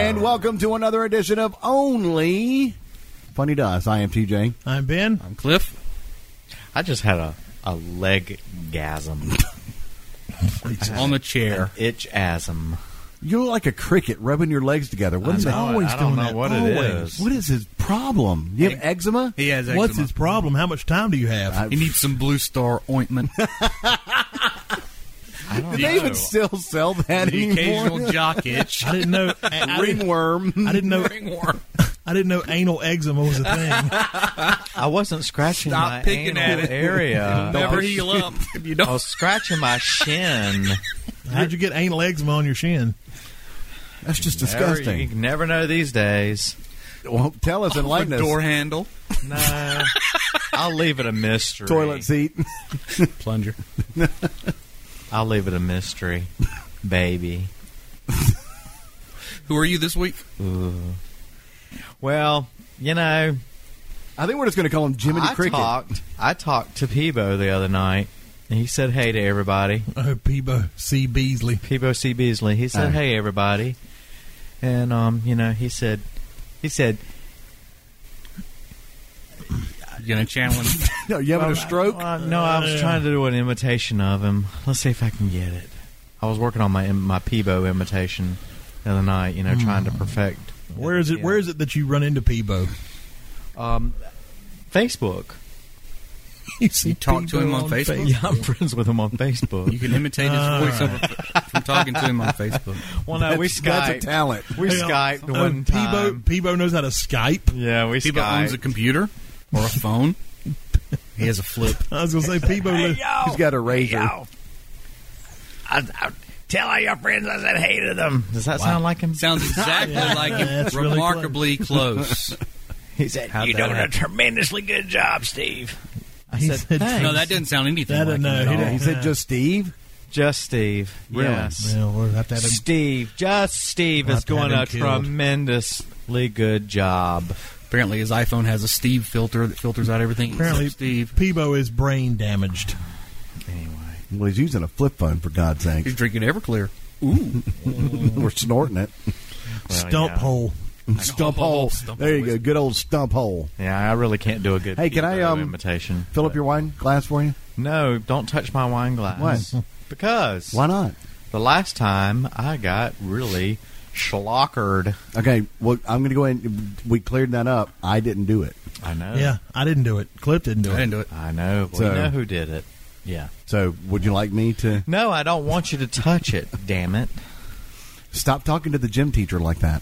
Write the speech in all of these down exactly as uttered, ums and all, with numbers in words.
And welcome to another edition of Only Funny to Us. I am T J. I'm Ben. I'm Cliff. I just had a, a leg-gasm. On the chair. Itch-asm. You look like a cricket rubbing your legs together. What is I that? know, always I don't doing know that. what Always. it is. What is his problem? You have eczema? He has eczema. What's his problem? How much time do you have? I- He needs some Blue Star ointment. I don't Do know. they even still sell that The anymore? occasional jock itch. I didn't know. I, I didn't, Ringworm. I didn't know. Ringworm. I didn't know anal eczema was a thing. I wasn't scratching Stop my picking anal at it. area. Never I was- heal up if you I don't. was scratching my shin. How'd you get anal eczema on your shin? That's just Never- disgusting. you can never know these days. Well, tell us and A enlighten us. door handle. No. I'll leave it a mystery. Toilet seat. Plunger. I'll leave it a mystery. Baby. Who are you this week? Ooh. Well, you know, I think we're just going to call him Jiminy I Cricket. talked, I talked to Peebo the other night, and he said hey to everybody. Oh, Peebo C. Beasley. Peebo C. Beasley. He said, Oh. hey, everybody. And, um, you know, he said, he said, You gonna channel him? No, you having well, a stroke? uh, no, I was Yeah. trying to do an imitation of him. Let's see if I can get it. I was working on my my Peebo imitation the other night, you know, trying to perfect. Where is it? Yeah. Where is it that you run into Peebo? Um, Facebook. You, see You talk to Peebo him on Facebook? Yeah, I'm friends with him on Facebook. You can imitate his All voice over, from talking to him on Facebook. well, no, we That's- That's a Skyped. talent. We Hey, uh, Skyped oh, one time. Peebo, Peebo knows how to Skype. Yeah, we People owns a Skyped. computer or a phone. He has a flip. I was going to say Peebo. li- He's got a razor. I, I, tell all your friends I said hey to them. Does that sound like him? Sounds exactly Yeah, like him. that's really Remarkably close. He said, How'd "You're that doing a happen? tremendously good job, Steve." I He said, said, "Thanks." No, that didn't sound anything That like him no, at he all. didn't. He said just Steve? Just Steve. Really? Yes. Well, we'll have to have him. Steve. Just Steve We'll is have to have doing him a killed. tremendously good job. Apparently, his iPhone has a Steve filter that filters out everything. Apparently, except Steve. Peebo is brain damaged. Anyway. Well, he's using a flip phone, for God's sake. He's drinking Everclear. Ooh. We're snorting it. Well, Stump yeah. hole. Stump hole. hole. Stump There you hole go. is- Good old stump hole. Yeah, I really can't do a good Hey, can I, Peebo um, imitation. Fill up but- your wine glass for you? No, don't touch my wine glass. What? Because Why not? the last time I got really schlockered. Okay, well, I'm going to go ahead and we cleared that up. I didn't do it. I know. Yeah, I didn't do it. Cliff didn't do I it. didn't do it. I know. Well, So- you know who did it. Yeah. So, would you like me to No, I don't want you to touch it, damn it. stop talking to the gym teacher like that?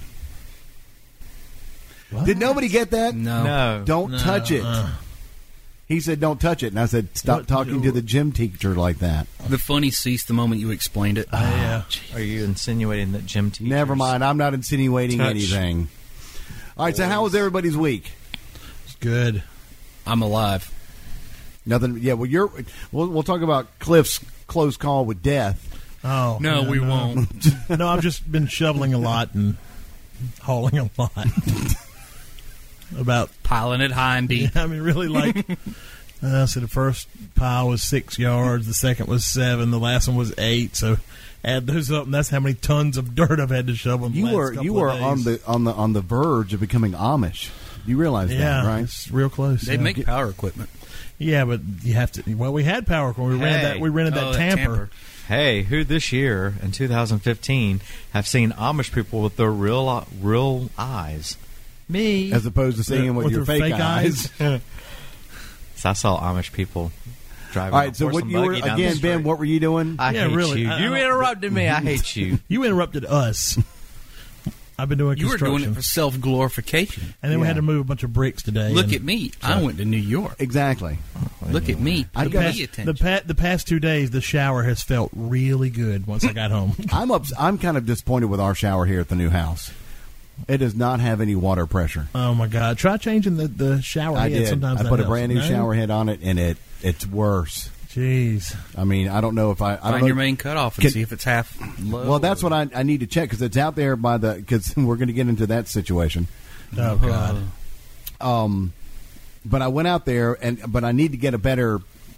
What? Did nobody get that? No. No. Don't No. touch it. Uh, He said, "Don't touch it," and I said, "Stop What- talking to the gym teacher like that." The funny ceased the moment you explained it. yeah. Are you insinuating that gym teachers... Never mind. I'm not insinuating Touch. anything. All right. So, how was everybody's week? It's good. I'm alive. Nothing. Yeah. Well, you're. We'll, we'll talk about Cliff's close call with death. Oh No, yeah, we won't. No, I've just been shoveling a lot and hauling a lot. About, Piling it high and deep. I mean, really, like, uh, so the first pile was six yards, the second was seven, the last one was eight. So add those up, and that's how many tons of dirt I've had to shovel. In the You last were couple you of were days. on the on the on the verge of becoming Amish. You realize yeah, that, right? it's real close. They yeah. make power equipment. yeah, but you have to. Well, we had power when we rented Hey. that. We rented Oh, that that tamper. tamper. Hey, who this year, in two thousand fifteen, have seen Amish people with their real real eyes? Me. As opposed to seeing with, With your their fake, fake eyes. eyes. So I saw Amish people driving All a right. So horse what and you were buggy down the again, Ben? street. What were you doing? I Yeah, hate really, you. I- I you don't- interrupted me. I hate you. You interrupted us. I've been doing You were construction, doing it for self-glorification. and then we Yeah. had to move a bunch of bricks today. Look and at me. I went to New York. Exactly. Look at me. I Put got- me the attention. pa- the past two days, the shower has felt really good once I got home. I'm ups- I'm kind of disappointed with our shower here at the new house. It does not have any water pressure. Oh my God! Try changing the, the shower I head. did. Sometimes I that put a helps. brand new No? shower head on it, and it it's worse. Jeez. I mean, I don't know if I. I don't Find know. your main cutoff and Can- see if it's half low. Well, that's what I, I need to check because it's out there by the because we're going to get into that situation. Oh God. Um, but I went out there and but I need to get a better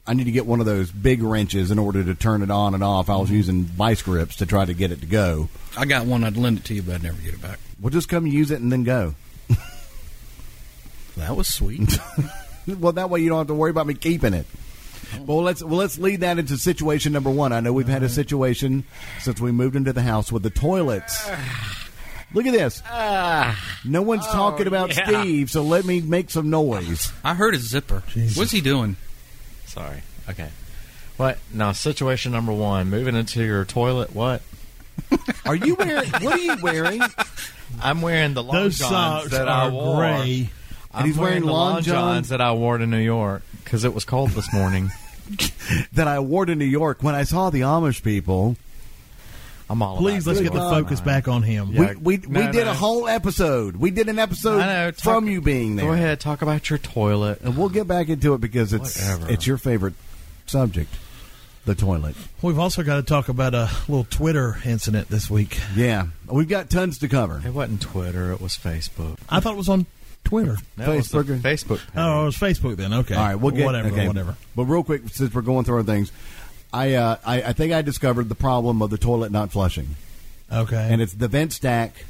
I need to get one of those big wrenches in order to turn it on and off. I was using vice grips to try to get it to go. I got one. I'd lend it to you, but I'd never get it back. We'll just come use it and then go. That was sweet. Well, that way you don't have to worry about me keeping it. Well, let's well let's lead that into situation number one. I know we've had a situation since we moved into the house with the toilets. Look at this. No one's talking about yeah. Steve, so let me make some noise. I heard his zipper. Jesus. What's he doing? Sorry. Okay. What? Now, situation number one, moving into your toilet, what? Are you wearing? What are you wearing? I'm wearing the long Those johns socks that are I wore. gray. I'm he's wearing the long long johns? johns that I wore to New York because it was cold this morning. That I wore to New York when I saw the Amish people. I'm all Please, about let's it. get the focus back on him. Yeah. we we, no, we did no. a whole episode. We did an episode I know, talk- from you being there. Go ahead, talk about your toilet. And we'll get back into it because it's Whatever. it's your favorite subject, the toilet. We've also got to talk about a little Twitter incident this week. Yeah, we've got tons to cover. It wasn't Twitter, it was Facebook. I thought it was on Twitter. That was the Facebook. Facebook page. Oh, it was Facebook then. Okay. All right, we'll get whatever. okay. Whatever. But real quick, since we're going through our things, I, uh, I I think I discovered the problem of the toilet not flushing, Okay. and it's the vent stack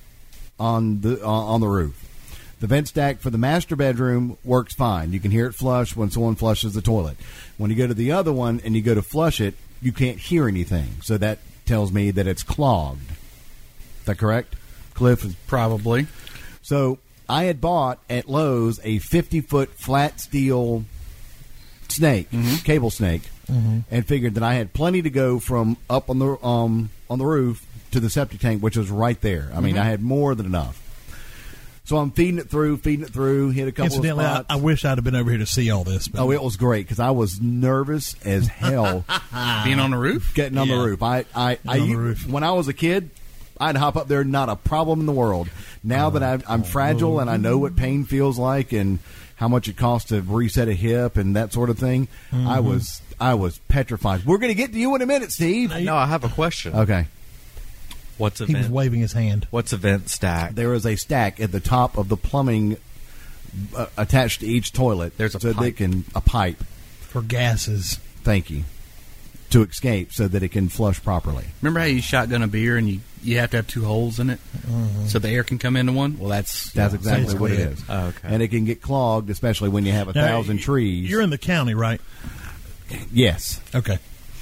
on the uh, on the roof. The vent stack for the master bedroom works fine. You can hear it flush when someone flushes the toilet. When you go to the other one and you go to flush it, you can't hear anything. So that tells me that it's clogged. Is that correct, Cliff? Probably. So I had bought at Lowe's a fifty-foot flat steel snake, cable snake, and figured that I had plenty to go from up on the um, on the roof to the septic tank, which was right there. I mean, I had more than enough. So I'm feeding it through, feeding it through, hit a couple Incidentally, of I, spots. I wish I'd have been over here to see all this. But Oh, it was great because I was nervous as hell Being on the roof? getting on Yeah. the roof. I, I, I on the roof. when I was a kid, I'd hop up there, not a problem in the world. Now that I've, I'm fragile and I know what pain feels like and how much it costs to reset a hip and that sort of thing, I was I was petrified. We're going to get to you in a minute, Steve. No, I have a question. Okay. What's a he was vent? waving his hand. What's a vent stack? There is a stack at the top of the plumbing uh, attached to each toilet. There's a so they pipe. can a pipe. For gases. Thank you. To escape so that it can flush properly. Remember how you shotgun a beer and you, you have to have two holes in it so the air can come into one? Well, that's That's exactly what it basically is. Oh, okay. And it can get clogged, especially when you have a Now, thousand y- trees. You're in the county, right? yes. Okay.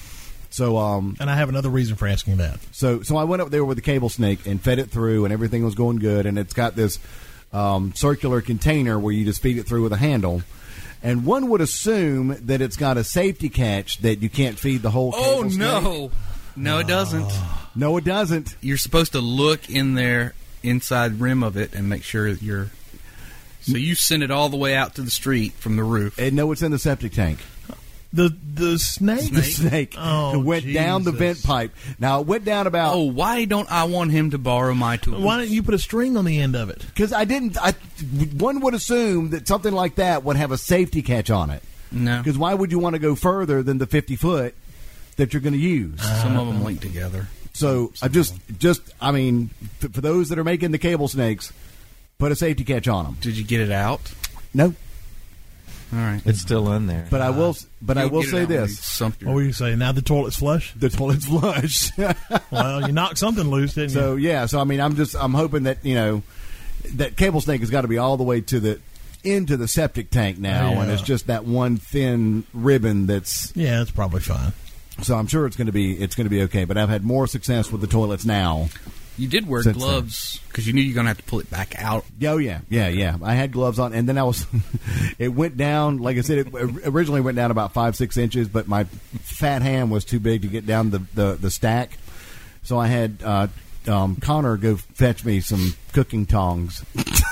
So um And I have another reason for asking that. so so I went up there with the cable snake and fed it through and everything was going good, and it's got this um, circular container where you just feed it through with a handle. And one would assume that it's got a safety catch that you can't feed the whole Oh, cable snake. no. No, it doesn't. No, it doesn't. You're supposed to look in there, inside rim of it, and make sure that you're... So you send it all the way out to the street from the roof. And no, it's in the septic tank. The the snake. The snake Oh, it went down the Jesus. vent pipe. Now, it went down about... Oh, why don't I want him to borrow my tools? Why didn't you put a string on the end of it? Because I didn't... I, one would assume that something like that would have a safety catch on it. No. Because why would you want to go further than the fifty foot that you're going to use? Some of them link together. So I just, just, I mean, f- for those that are making the cable snakes, put a safety catch on them. Did you get it out? No, All right. It's still in there. but I will, but I You'll will get it say out when you this: sump your- What were you saying? Now the toilet's flush? the toilet's flush. Well, you knocked something loose, didn't So you? yeah, so I mean, I'm just, I'm hoping that you know that cable snake has got to be all the way to the into the septic tank now, Yeah. and it's just that one thin ribbon that's. Yeah, it's probably fine. So I'm sure it's going to be, it's going to be okay. But I've had more success with the toilets now. You did wear Since then. gloves because you knew you were going to have to pull it back out. Oh yeah, yeah, yeah. I had gloves on, and then I was. It went down, like I said, it originally went down about five, six inches, but my fat hand was too big to get down the the, the stack, so I had uh, um, Connor go fetch me some cooking tongs.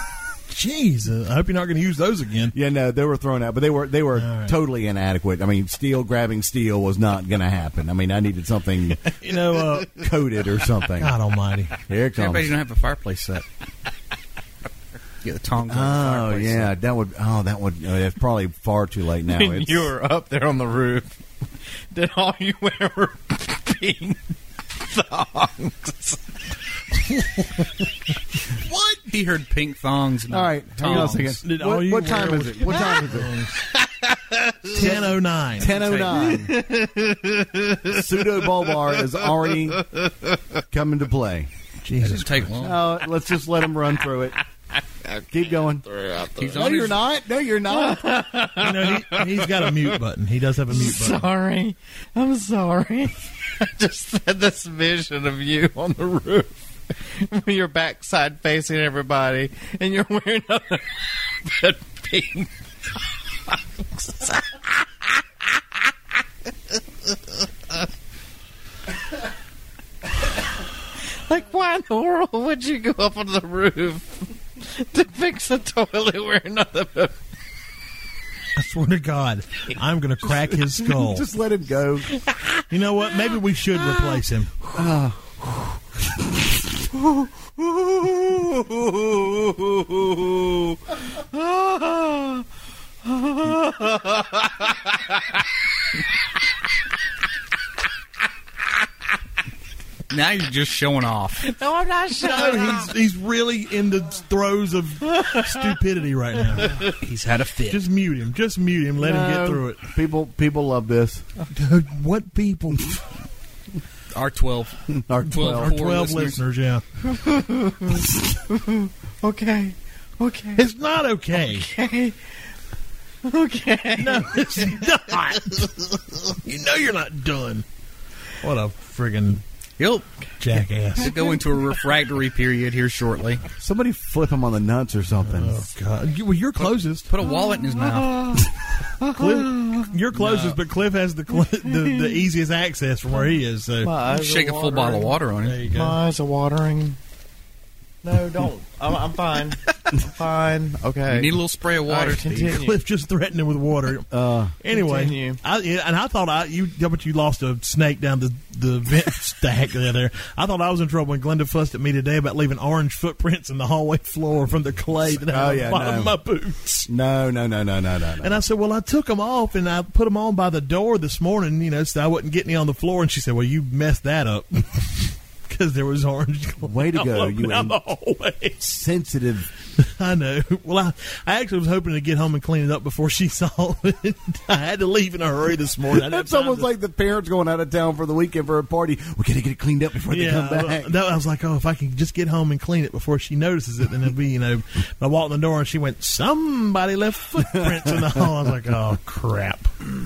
Jeez, uh, I hope you're not going to use those again. Yeah, no, they were thrown out, but they were they were All right. totally inadequate. I mean, steel grabbing steel was not going to happen. I mean, I needed something You know, uh, coated or something. God almighty. Here it comes. Everybody don't have a fireplace set. Get the tongs on the Oh fireplace yeah, set. that would. Oh, that would. Uh, it's probably far too late now. When It's, you were up there on the roof, did all you wear were pink thongs? What? He heard pink thongs. And all right, hang on a tongs. second. Did What, all you what time wear is was it? What time is it? ten oh nine. ten oh nine. Pseudo Bulbar is already coming to play. Jesus. Doesn't take long. Oh, let's just let him run through it. Keep going. He's No, on you're his- not. No, you're not. You know, he, he's got a mute button. He does have a mute button. Sorry. I'm sorry. I just had this vision of you on the roof with your backside facing everybody, and you're wearing a that pink. Like, why in the world would you go up on the roof to fix a toilet wearing nothing but... I swear to God, I'm going to crack his skull. Just let him go. You know what? Maybe we should replace him. Now you're just showing off. No, I'm not sure. No, he's, he's really in the throes of stupidity right now. He's had a fit. Just mute him. Just mute him. Let him get No, through it. People, people love this. Dude, what people? Our twelve. Our Twelve. Our twelve. twelve listeners, yeah. Okay. Okay. It's not okay. Okay. Okay. No, it's not. You know you're not done. What a friggin' He'll jackass. go into a refractory period here shortly. Somebody flip him on the nuts or something. Oh, God. You- Well, you're closest. Put a wallet in his mouth. Cliff, you're closest, but Cliff has the, cl- the the easiest access from where he is. So My eyes Shake are a full bottle of watering. water on there him. you go. My eyes are watering. No, don't. I'm, I'm fine. I'm fine. Okay. You need a little spray of All water. right, continue. Cliff just threatened him with water. Uh, Anyway, Continue. I, yeah, and I thought I you, how about you lost a snake down the the vent stack there. I thought I was in trouble when Glenda fussed at me today about leaving orange footprints in the hallway floor from the clay that I Oh, had yeah, on the bottom no. of my boots. no, no, no, no, no, no, no. And I said, well, I took them off and I put them on by the door this morning, you know, so I wouldn't get any on the floor. And she said, well, you messed that up. Because there was orange clay Way to all go, up you down in- the hallway. Sensitive. I know. Well, I, I actually was hoping to get home and clean it up before she saw it. I had to leave in a hurry this morning. I didn't That's have time almost to- like the parents going out of town for the weekend for a party. We gotta get it cleaned up before they come back. that, I was like, oh, if I can just get home and clean it before she notices it, then it'll be, you know. I walked in the door and she went, somebody left footprints in the hall. I was like, oh, crap.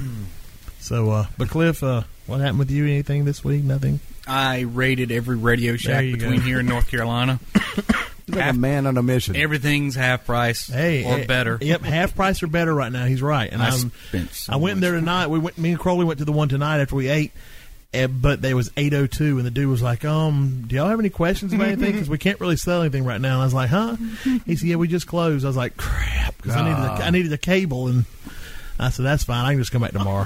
So, uh, but Cliff, uh, what happened with you? Anything this week? Nothing? I raided every Radio There Shack you between go. here and North Carolina. He's like half- a man on a mission. Everything's half price Hey, or hey, better. Yep, half price or better right now. He's right. And I I'm, spent so I went in much. there tonight. We went. Me and Crowley went to the one tonight after we ate. And, but there was eight oh two, and the dude was like, um, do y'all have any questions about anything? Because we can't really sell anything right now. And I was like, huh? He said, yeah, we just closed. I was like, crap, because I, needed a, I needed a cable. And I said, that's fine. I can just come back tomorrow.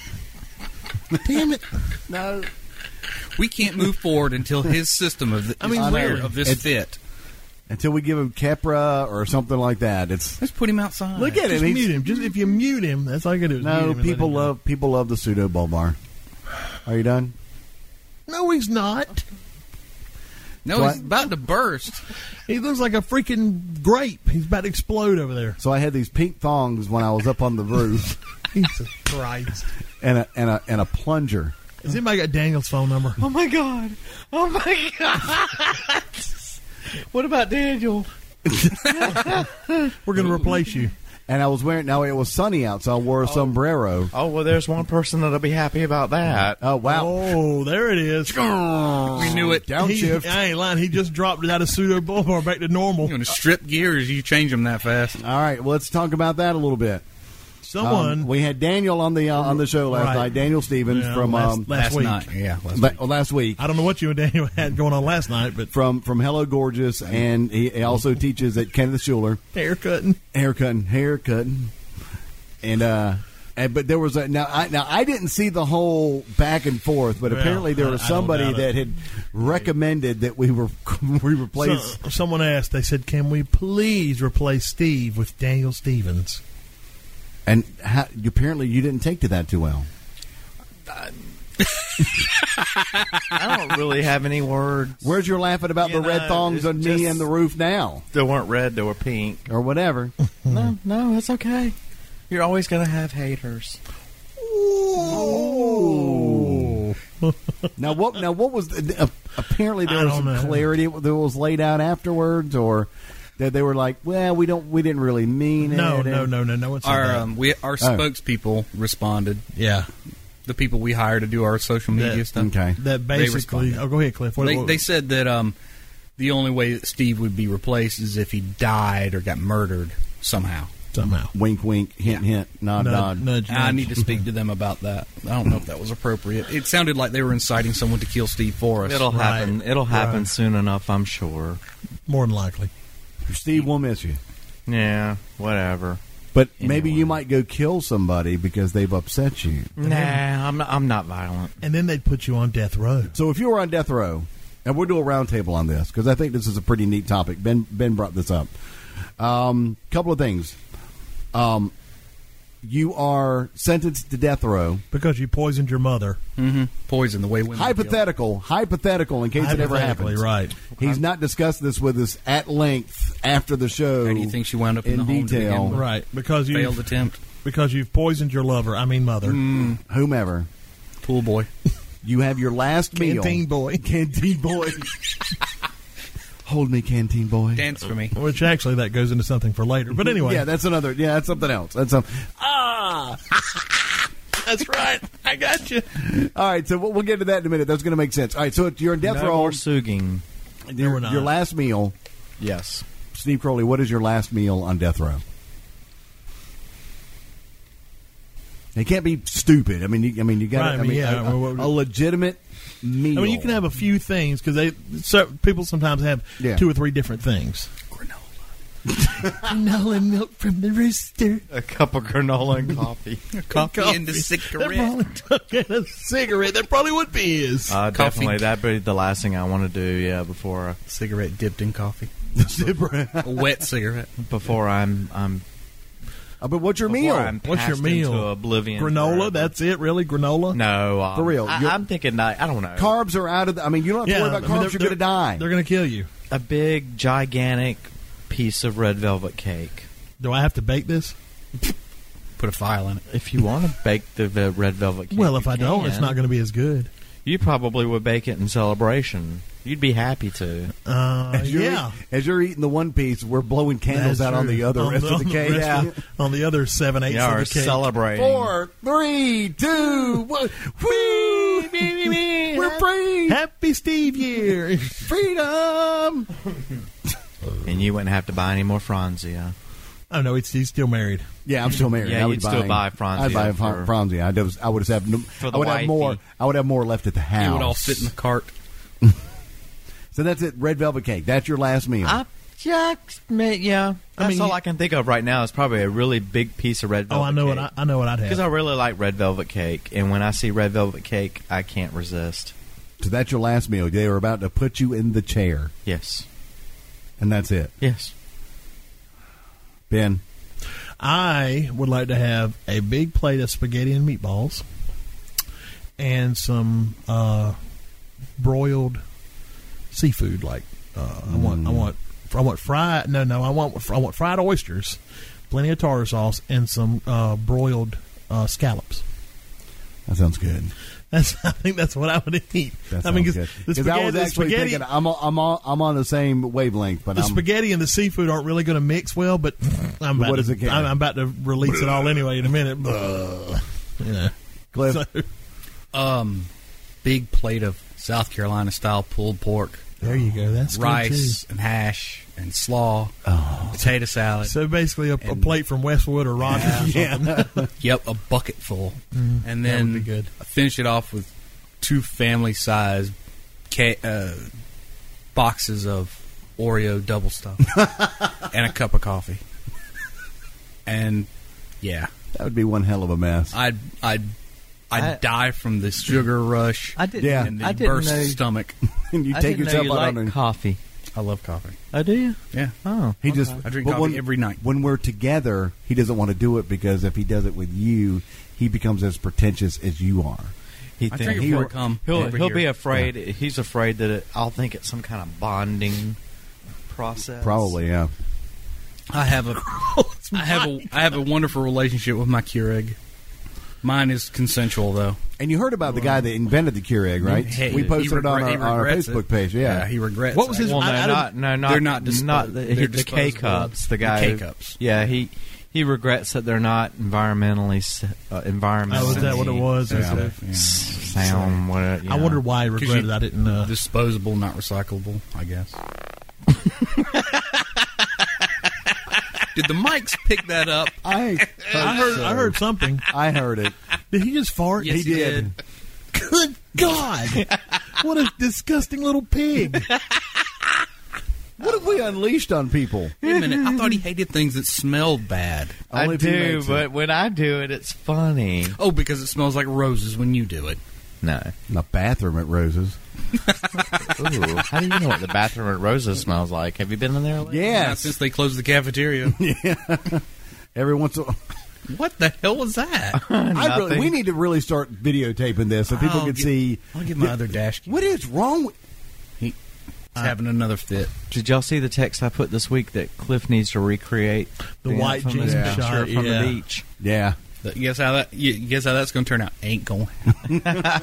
Damn it. no. We can't move forward until his system of the, I mean, is clear really. of this It's- fit. Until we give him Kepra or something like that. It's Let's put him outside. look at Just him. mute He's, him. Just if you mute him, that's all you got to do. Is mute no, him and let people him go. love people love the pseudo Bulbar. Are you done? No, he's not. No, What? he's about to burst. He looks like a freaking grape. He's about to explode over there. So I had these pink thongs when I was up on the roof, Jesus Christ. and a and a and a plunger. Has anybody got Daniel's phone number? Oh my god! Oh my god! What about Daniel? We're going to replace you. And I was wearing. Now it was sunny out, so I wore a sombrero. Oh well, there's one person that'll be happy about that. Oh wow! Oh, there it is. We knew it. He, Downshift. I ain't lying. He just dropped it out of pseudo Bulbar back to normal. You're going to strip gears. You change them that fast. All right, well, let's talk about that a little bit. Someone. Um, we had Daniel on the uh, on the show last Right. night. Daniel Stevens Yeah, from last- um, last Last week. night. Yeah, last la- week. last week. I don't know what you and Daniel had going on last night, but From from Hello Gorgeous, and he, he also teaches at Kenneth Schuler, haircutting. haircutting, haircutting, and uh, and but there was a now I now I didn't see the whole back and forth, but Well, apparently there I- was I don't somebody doubt it. that had recommended that we were we replace. So, someone asked, they said, can we please replace Steve with Daniel Stevens? And how, apparently you didn't take to that too well. I don't really have any words. Where's your laughing about You the red know, thongs it's on me just- and the roof now, They weren't red; they were pink. or whatever? No, no, it's okay. You're always going to have haters. Ooh. now what? Now what was? The, uh, apparently there I was don't some know. clarity that was laid out afterwards, or that they were like, "Well, we don't, we didn't really mean No, it." no, and- no, no, no one said Our that. um, we our spokespeople responded. yeah, The people we hire to do our social media That- stuff. Okay. that They basically. responded. Oh, go ahead, Cliff. What, They, what- they said that um, the only way that Steve would be replaced is if he died or got murdered somehow. somehow. Wink, wink, hint, Yeah. hint, nod, Nudge, nod. nudge, I nudge. need to speak to them about that. I don't know if that was appropriate. It sounded like they were inciting someone to kill Steve Forrest. It'll Right. happen. It'll happen Right. soon enough, I'm sure. More than likely. Steve will miss you, Yeah, whatever. but maybe Anyway. you might go kill somebody because they've upset you. Nah, I'm not, I'm not violent. And then they'd put you on death row. So if you were on death row, and we'll do a roundtable on this because I think this is a pretty neat topic. Ben Ben brought this up. Um, couple of things. Um, you are sentenced to death row. Because you poisoned your mother. Mm-hmm. Poison, the way women are killed. Hypothetical, hypothetical, in case it ever Hypothetically, happens. right. He's not discussed this with us at length after the show. How do you think she wound up in, in the home to detail. begin with? Right. Because you Failed attempt. because you've poisoned your lover. I mean mother. Mm, Whomever. pool boy. You have your last meal. Canteen boy. Canteen boy. Hold me, canteen boy. Dance for me. Which actually that goes into something for later. But anyway. Yeah, that's another. Yeah, that's something else. That's some. Ah, that's right. I got you. all right. So we'll, we'll get to that in a minute. That's going to make sense. All right. So you're in death no row. more suging. Your, we're not. your last meal, Yes. Steve Crowley. What is your last meal on death row? It can't be stupid. I mean, you, I mean, you got. Right, I I mean, mean, yeah, a, well, well, a legitimate meal. I mean, you can have a few things because they so, people sometimes have Yeah. two or three different things. Granola. Granola milk from the rooster. A cup of granola and coffee. Coffee, and a That cigarette. probably took in a cigarette. That probably would be his. Uh, Coffee. definitely, that'd be the last thing I want to do. Yeah, before I, Cigarette dipped in coffee. A wet cigarette. before I'm I'm Uh, but what's your before meal? I'm What's your passed meal? into oblivion. Granola. forever. That's it. Really, granola. no um, For real, I, you're- I'm thinking that I don't know. Carbs are out of. The, I mean, you don't have to worry about I mean, carbs. they're- You're going to they're- die. They're going to kill you. A big gigantic piece of red velvet cake. Do I have to bake this? Put a file in it. If you want to bake the ve- red velvet cake, Well, if you I don't, it's can. not going to be as good. You probably would bake it in celebration. You'd be happy to. Uh, As you're, yeah. as you're eating the one piece, we're blowing candles That's out on true. the other On rest the- of the on cake. rest Yeah. of the- on the other seven eighths Yeah, of or the cake. celebrating. Four, three, two, one. Whee! We're free. Happy Steve year. Freedom. And you wouldn't have to buy any more Franzia. Oh no, it's, he's still married. Yeah, I'm still married. Yeah, I would you'd still buy Franzia. I'd buy a Franzia Fran- Franzia. I would, I would have, For the I would have wifey. more. I would have more left at the house. It would all fit in the cart. So that's it. Red velvet cake. That's your last meal. I, yeah, yeah. That's I mean, all you- I can think of right now. Is probably a really big piece of red Oh, velvet. I know cake. what I, I know what I'd Because I have. really like red velvet cake, and when I see red velvet cake, I can't resist. so that's your last meal. They were about to put you in the chair, Yes, and that's it. yes. Ben. I would like to have a big plate of spaghetti and meatballs, and some uh, broiled seafood. Like uh, I want, I want, I want fried. No, no, I want, I want fried oysters, plenty of tartar sauce, and some uh, broiled uh, scallops. That sounds good. That's, I think that's what I would eat. That I mean, sounds 'cause good. the 'Cause I spaghetti, was the actually spaghetti, thinking I'm on, I'm on, I'm on the same wavelength, but the I'm spaghetti and the seafood aren't really going to mix well. But I'm about, What to, does it care? I'm, I'm about to release it all anyway in a minute. But, you know, Cliff. so, Um, big plate of South Carolina style pulled pork, there you go. That's rice good and hash and slaw, Oh. potato too. salad. So basically, a, a And- plate from Westwood or Rogers. Yeah. or something. Yep, a bucket full, Mm, and that then would be good. finish it off with two family size ca- uh, boxes of Oreo double stuff and a cup of coffee. And yeah, That would be one hell of a mess. I'd I'd I'd I- die from the sugar rush I didn't. Yeah. and I the didn't burst know. stomach. and you I take didn't know yourself you out like on a, coffee. I love coffee. Oh, do you? Yeah, Oh, He okay. just I drink but coffee when, every night. When we're together, he doesn't want to do it because if he does it with you, he becomes as pretentious as you are. He I thinks drink it he- before I come. he'll every he'll year. be afraid. He's afraid that it, I'll think it's some kind of bonding process. Probably, yeah. I have a That's I have a I have a wonderful relationship with my Keurig. Mine is consensual though. And you heard about the guy that invented the Keurig, right? Hey, we he posted it on regret- our, he our regrets Facebook it. page. Yeah. he regrets. What was it. his- Well, I- no, I not no, not they're not dispo- not the, they're the K disposable. cups. The The guy, who- K-cups. Yeah, he he regrets that they're not environmentally s- uh, environmentally. Oh, is that what it was? Yeah. Is Yeah. Sound. What, you I know. wondered why he regretted you- I didn't. Uh, Disposable, not recyclable. I guess. Did the mics pick that up? I heard, I heard. so. I heard something. I heard it. Did he just fart? Yes, he did. Good God! What a disgusting little pig! What have we unleashed on people? Wait a minute. I thought he hated things that smelled bad. I Only if he do, makes but it. when I do it, it's funny. Oh, because it smells like roses when you do it. No. In the bathroom at Rose's. Ooh, how do you know what the bathroom at Rose's smells like? Have you been in there lately? Not Yes. since they closed the cafeteria. Every once in a What the hell was that? I really, we need to really start videotaping this so people I'll can get- see. I'll get my other dash key. What is wrong with... He's having another fit. Did y'all see the text I put this week that Cliff needs to recreate The white infamous jean picture shot, from yeah. the beach? Yeah. You guess how that? You guess how that's going to turn out? Ain't going. You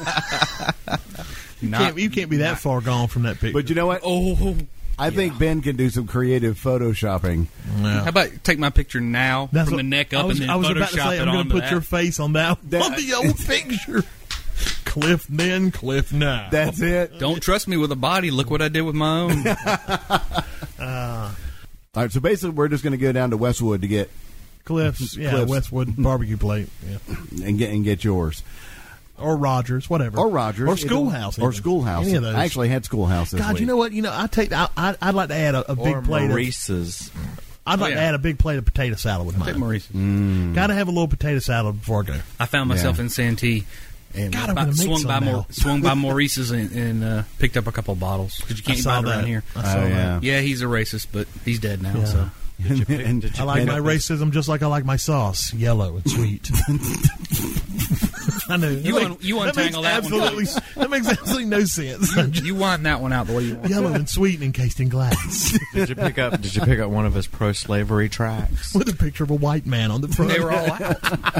can't, you can't be that far gone from that picture. But you know what? Oh, I think Ben can do some creative photoshopping. how about take my picture now That's from what- the neck I up was, and then I was Photoshop about to say, it I'm going onto to put that? your face on that, That- on the old picture. Cliff then, Cliff now. That's it. Don't trust me with a body. Look what I did with my own. uh, All right, so basically we're just going to go down to Westwood to get Cliff's, yeah, Cliff's. Westwood barbecue plate, yeah. and get and get yours. Or Rogers, whatever. Or Rogers. Or Schoolhouse. Or even. Schoolhouse. Any of those. I actually had Schoolhouse this God, week. you know what? You know, I take. I, I, I'd like to add a, a big Or plate. Of, Maurice's. I'd like Oh, to yeah. add a big plate of potato salad with Take mine. Maurice. Mm. Got to have a little potato salad before I go. I found myself Yeah. in Santee and God, I'm about- gonna make swung some by now. Mau- swung by Maurice's and, and uh, picked up a couple of bottles because you I can't saw buy it around that. here. I saw Oh, yeah. that. Yeah, he's a racist, but he's dead now. Yeah. So And- and- I like and- my racism just like I like my sauce, yellow and sweet. I know You that un- makes- you that makes untangle that one. absolutely that makes absolutely no sense. you want that one out the way you want. Yellow and sweet and encased in glass, Did you pick up? Did you pick up one of his pro-slavery tracks? with a picture of a white man on the front. They were all out.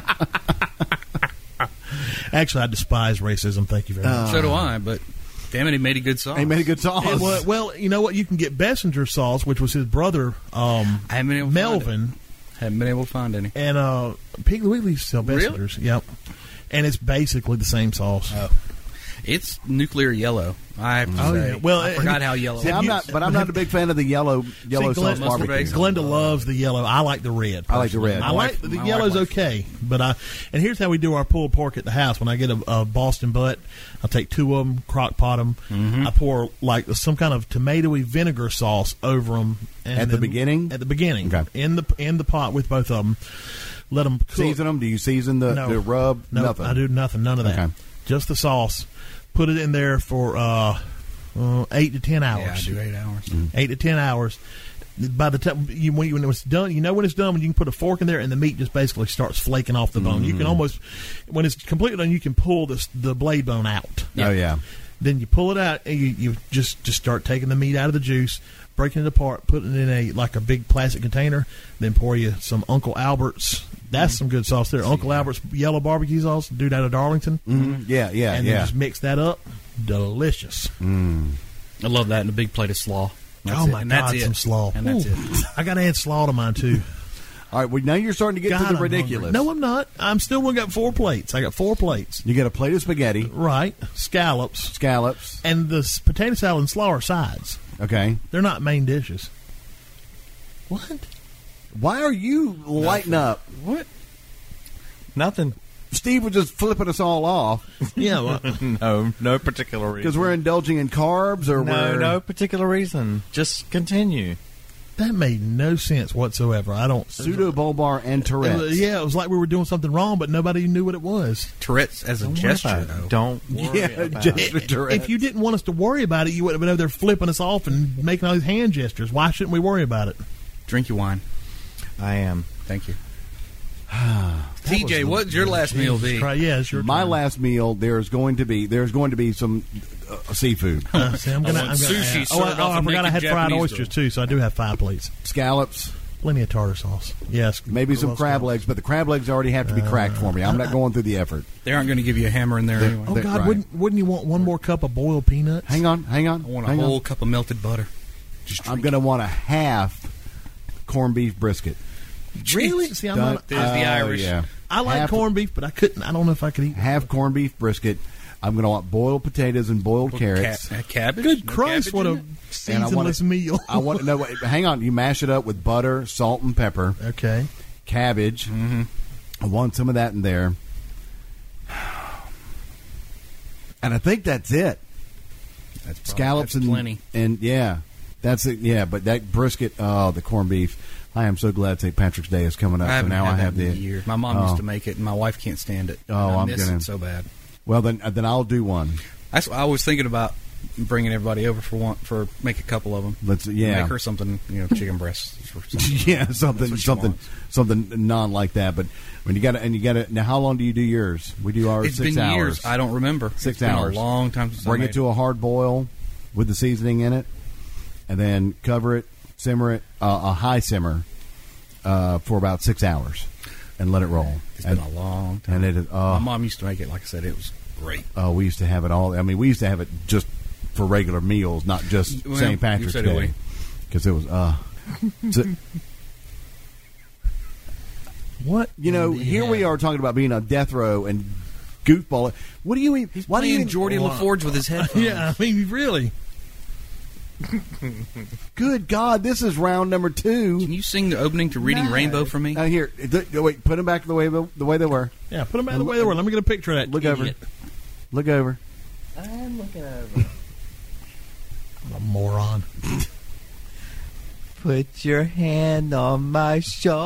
Actually, I despise racism. Thank you very much. So do I, but damn it, he made a good song. He made a good sauce. It wa- well, you know what? You can get Bessinger sauce, which was his brother, um, I haven't been able to find Melvin, it. Haven't been able to find any. and uh, Piggly Wiggly sell Really? Bessingers. Yep, and it's basically the same sauce. Oh. It's nuclear yellow. I have to Oh, say. yeah. Well, I uh, forgot how yellow. See, it I'm was. not, but I'm not a big fan of the yellow yellow See, Glenn- sauce Mustard barbecue. base. Glenda loves the yellow. I like the red. I like the personally. red. I My like wife- the my yellow's wife likes okay, but I and here's how we do our pulled pork at the house. When I get a, a Boston butt, I'll take two of them, crock pot them. Mm-hmm. I pour like some kind of tomatoey vinegar sauce over them and At the then- beginning? At the beginning, Okay. in the in the pot with both of them. Let them cook. Season them? Do you season the, No. the rub? No, Nothing. I do nothing. None of that. Okay. Just the sauce. Put it in there for uh, uh, eight to ten hours. Yeah, I do eight hours. Eight to ten hours. By the time you when, you, when it's done, you know when it's done when you can put a fork in there and the meat just basically starts flaking off the bone. You can almost, when it's completely done, you can pull this the blade bone out. Oh, yeah. Then you pull it out and you, you just just start taking the meat out of the juice, breaking it apart, putting it in a like a big plastic container. Then pour you some Uncle Albert's. That's some good sauce there. Uncle Albert's yellow barbecue sauce. Do that at Darlington. Mhm. Yeah, yeah, and yeah. then just mix that up. Delicious. Mm. I love that in a big plate of slaw. That's oh it. my and God, that's it. some slaw. And that's Ooh. it. I got to add slaw to mine too. All right, well, now you're starting to get God, to the I'm ridiculous. hungry. No, I'm not. I'm still only got four plates. I got four plates. You get a plate of spaghetti, Right. Scallops. scallops. And the s- potato salad and slaw are sides. Okay. They're not main dishes. What? Why are you lighting up? What? Nothing. Steve was just flipping us all off Yeah. Well, No, no particular reason. because we're indulging in carbs, or no, we're no particular reason. Just continue. that made no sense whatsoever. I don't. pseudobulbar and It Tourette's. was- yeah, it was like we were doing something wrong, but nobody knew what it was. Tourette's as a Don't worry gesture, about it. though. Don't worry Yeah, about just- it. If- Tourette's. If you didn't want us to worry about it, you would have been over there flipping us off and making all these hand gestures. Why shouldn't we worry about it? Drink your wine. I am. Thank you. That T J, was- what's your last meal Jesus be? Christ. Yeah, it's your My turn. last meal, there's going to be there's going to be some uh, seafood, Uh, see, I'm gonna, I want I'm gonna sushi add- oh, I, served oh, off I a forgot I had naked fried Japanese oysters girl. too, so I do have five plates. scallops, Plenty of tartar sauce. Yes. Maybe some crab legs, but the crab legs already have to be cracked for me. I'm not going through the effort. They aren't going to give you a hammer in there They're- anyway. Oh, That- God, right. wouldn't, wouldn't you want one more cup of boiled peanuts? Hang on, hang on. I want a hang whole on. cup of melted butter. Just I'm drink going to want a half corned beef brisket. Really? Jesus. See, I'm Done. not, There's the Oh, Irish. Yeah. I like half- corned beef, but I couldn't. I don't know if I could eat. Half corned beef brisket. I'm going to want boiled potatoes and boiled Well, carrots. ca- uh, cabbage? Good No Christ, cabbage what in a it? And I want seasonless it- meal. I want to know. Wait, hang on. You mash it up with butter, salt, and pepper, Okay. cabbage. Mm-hmm. I want some of that in there. And I think that's it. That's probably, Scallops that's and plenty. and yeah, that's it. Yeah, but that brisket, oh, the corned beef. I am so glad Saint Patrick's Day is coming up. I So haven't now had I that have in the years. My mom oh. used to make it, and my wife can't stand it. Oh, And I I'm miss gonna- it so bad. Well, then then I'll do one. That's I was thinking about bringing everybody over for one for make a couple of them. Let's yeah. Make her something, you know, chicken breasts. Or something. Yeah, something, what she something, wants. something non like that. But when you got to, and you got to. Now, how long do you do yours? We do ours It's six been hours. years. I don't remember. Six It's been hours. A long time since Bring I it made to a hard boil with the seasoning in it, and then cover it, simmer it, uh, a high simmer uh, for about six hours, and let it roll. It's and, been a long time. and it is. My Uh, mom used to make it. Like I said, it was great. uh, we used to have it all. I mean, we used to have it just for regular meals, not just Well, Saint Patrick's you said it Day, we- because it was. Uh, so- What? You know, in the here we heck? are talking about being on death row and goofball. What do you eat? He's Why do you playing eat? Geordie LaForge with his headphones. Yeah, I mean, really. Good God, this is round number two. Can you sing the opening to Reading Nice. Rainbow for me? Uh, here, th- wait, put them back the way the way they were. Yeah, put them out of the way they were. Let me get a picture of that. Look idiot. over. Look over. I'm looking over. A moron. Put your hand on my shoulder.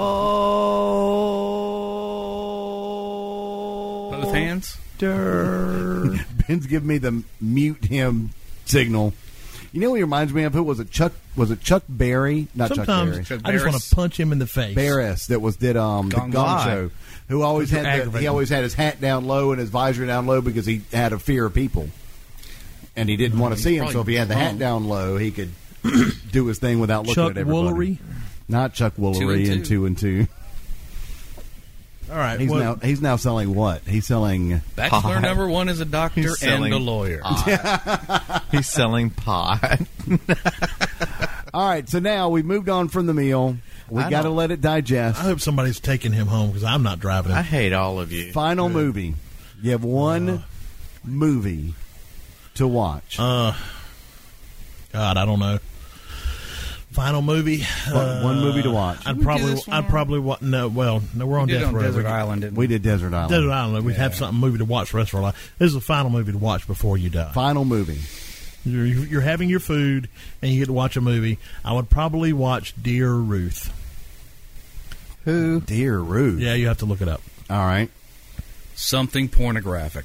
Both hands? Ben's giving me the mute him signal. You know what he reminds me of? Who was it? Chuck? Was it Chuck Berry? Not Chuck Sometimes Berry. Chuck I just want Barris. to punch him in the face. Barris that was did um the Gong Gong Li. Show. Who always Those are had the, he aggravating. always had his hat down low and his visor down low because he had a fear of people, and he didn't want to see him. So if he had the hat wrong. down low, he could do his thing without looking Chuck at everybody. Woolery. Not Chuck Woolery Two and and two and two. All right. He's well, now he's now selling what? He's selling. Bachelor Pot. number one is a doctor He's and selling a lawyer. He's selling pot. All right, so now we've moved on from the meal. We I got to know. let it digest. I hope somebody's taking him home because I'm not driving I him. hate all of you. Final movie. You have one movie to watch. Uh, God, I don't know. Final movie. One- one movie to watch. I'd Did we do probably. this one I'd already? probably. wa- No, well, no, we're on We did death on row. Desert We- Island, didn't we? we did Desert Island. Desert Island. We'd have Yeah. something movie to watch for the rest of our life. This is the final movie to watch before you die. Final movie. You're, you're having your food and you get to watch a movie. I would probably watch Dear Ruth. Who? Dear Ruth. Yeah, you have to look it up. All right. Something pornographic.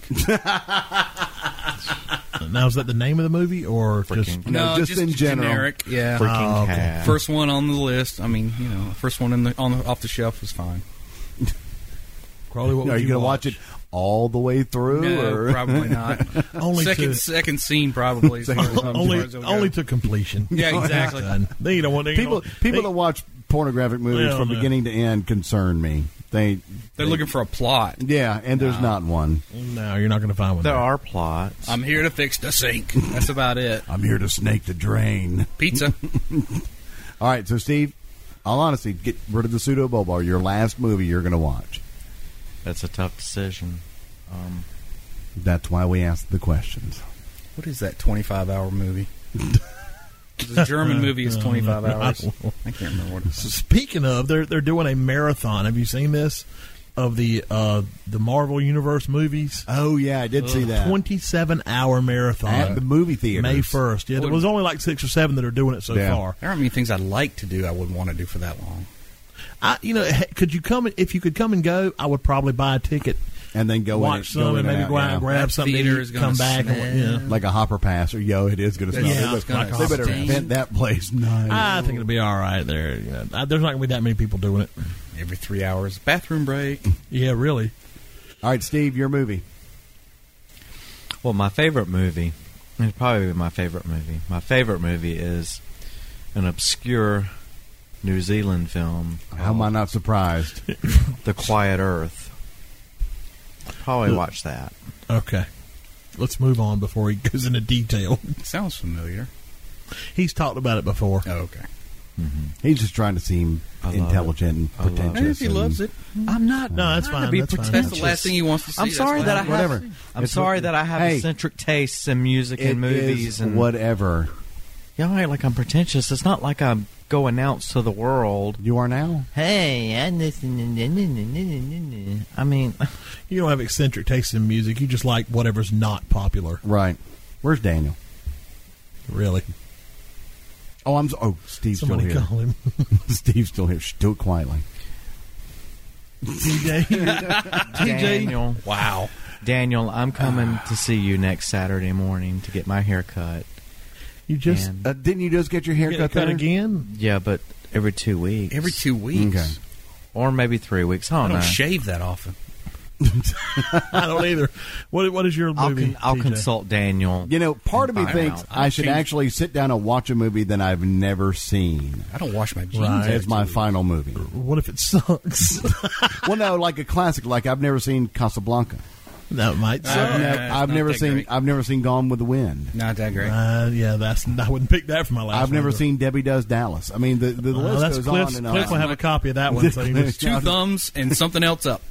Now, is that the name of the movie or just? Freaking- No, just in general. generic. Yeah. Freaking Oh, okay. cat. First one on the list. I mean, you know, first one in the on the, off the shelf was fine. Crawley, what would Are you you going to watch it all the way through? No, or? probably not. Only second to- second scene probably. as far as I'm- only as far as it'll only go. to completion. Yeah, exactly. Done. Then you don't want they people don't- people they- that watch pornographic movies Well, from no. beginning to end concern me. They They're they- looking for a plot. Yeah, and there's No. not one. No, you're not going to find one. There there. are plots. I'm here to fix the sink. That's about it. I'm here to snake the drain. Pizza. All right, so Steve, all honesty, get rid of the pseudo bulbar. Your last movie you're going to watch. That's a tough decision. Um, That's why we ask the questions. What is that twenty-five hour movie? The German movie is twenty-five hours. I can't remember what it is. Speaking of, they're they're doing a marathon. Have you seen this? Of the uh, the Marvel Universe movies, Oh yeah, I did see that twenty-seven hour marathon at the movie theater. May first. Yeah, there was only like six or seven that are doing it so Yeah. far. There aren't many things I'd like to do I wouldn't want to do for that long. I, you know, he- could you come? If you could come and go, I would probably buy a ticket, and then go watch in, go some, in and maybe out, go out yeah. and grab That something, to theater eat, is gonna come back, and smell. yeah. like a hopper pass, or yo, it is going to smell. Yeah, they, it's better, gonna they better stink. vent that place. Nice. I think it'll be all right there. You know, I- there's not going to be that many people doing it. Every three hours, bathroom break. Yeah, really. All right, Steve, your movie. well, my favorite movie, it'd probably be my favorite movie. My favorite movie is an obscure New Zealand film. How am I not surprised? The Quiet Earth. Probably watch that. Okay. Let's move on before he goes into detail. Sounds familiar. He's talked about it before. Oh, okay. Mm-hmm. He's just trying to seem I love intelligent I and love it. And if pretentious. he and- loves it, I'm not. No, that's trying to fine. be That's fine. that's pretentious. the last thing he wants to see. I'm That's sorry fine. that I have. Whatever. I'm It's sorry what- that I have Hey. eccentric tastes in music It and movies is and whatever. Y'all act like I'm pretentious. It's not like I go announce to the world. You are now. Hey, I listen. I mean, You don't have eccentric tastes in music. You just like whatever's not popular. Right. Where's Daniel? Really. Oh, I'm. So, oh, Steve's Somebody still here. call him. Steve's still here. Shh, do it quietly. T J. T J. Daniel, Wow. Daniel, I'm coming to see you next Saturday morning to get my hair cut. You just And- Uh, didn't you just get your hair get cut it cut there? again? Yeah, but every two weeks, Every two weeks. Okay. or maybe three weeks. I I don't, don't know. shave that often. I don't either. What What is your I'll, movie? con- I'll T J? consult Daniel. You know, part of me Fine thinks out. I should Change- actually sit down and watch a movie that I've never seen. I don't wash my jeans. Right. every It's my two weeks. final movie. What if it sucks? Well, no, like a classic. Like I've never seen Casablanca. That might Uh, suck. I've, yeah, nev- it's I've not never that seen. great. I've never seen Gone with the Wind. Not that great. Uh, yeah, that's. I wouldn't pick that for my last. I've one never either. seen Debbie Does Dallas. I mean, the the Uh, list that's goes Cliff's, on and Cliff will on. have a copy of that one. So he was, Two thumbs and something else up.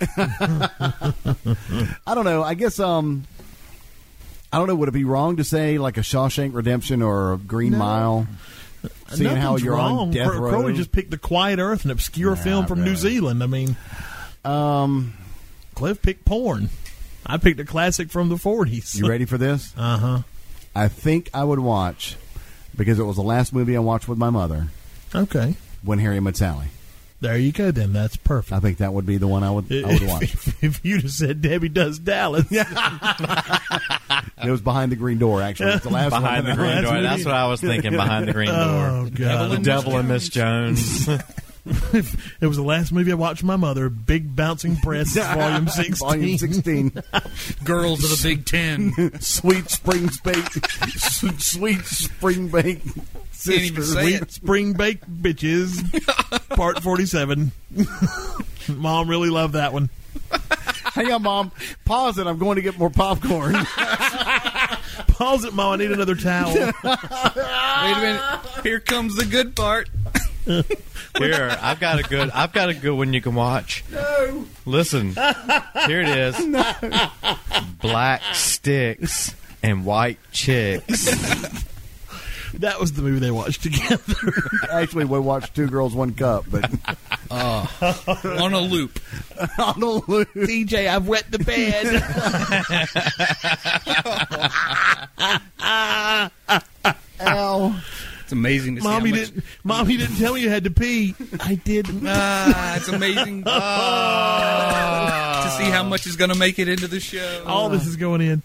I don't know. I guess um, I don't know. Would it be wrong to say like a Shawshank Redemption or a Green No. Mile? Seeing how nothing's you're wrong. on death Cro- row. Crowley just picked The Quiet Earth, an obscure Nah, film from New really. Zealand. I mean, um, Cliff picked porn. I picked a classic from the forties. you ready for this? Uh huh. I think I would watch because it was the last movie I watched with my mother. Okay. When Harry Met Sally. There you go. Then that's perfect. I think that would be the one I would I would watch. If, if you'd have said Debbie Does Dallas, It was Behind the Green Door. Actually, it's the last Behind one. the green That's door. what That's it what I was thinking. Behind the green oh door. god, The Devil and Miss Jones. it was the last movie I watched with my mother. Big Bouncing Breasts, Volume Sixteen. Volume sixteen. Girls of the Big Ten. Sweet spring bake. Sweet spring bake. Can't even say Sweet it. Spring Baked Bitches, Part Forty-seven. Mom really loved that one. Hang on, Mom. Pause it. I'm going to get more popcorn. Pause it, Mom. I need another towel. Wait a minute. Here comes the good part. Here, I've got a good. I've got a good one you can watch. No. Listen, here it is. No. Black Sticks and White Chicks. That was the movie they watched together. Actually, we watched Two Girls, One Cup, but On a loop. on a loop. D J, I've wet the bed. Ow. It's amazing to see Mommy how much... didn't. Mommy didn't tell me you had to pee. I did. Ah, it's amazing to see how much is going to make it into the show. All this is going in.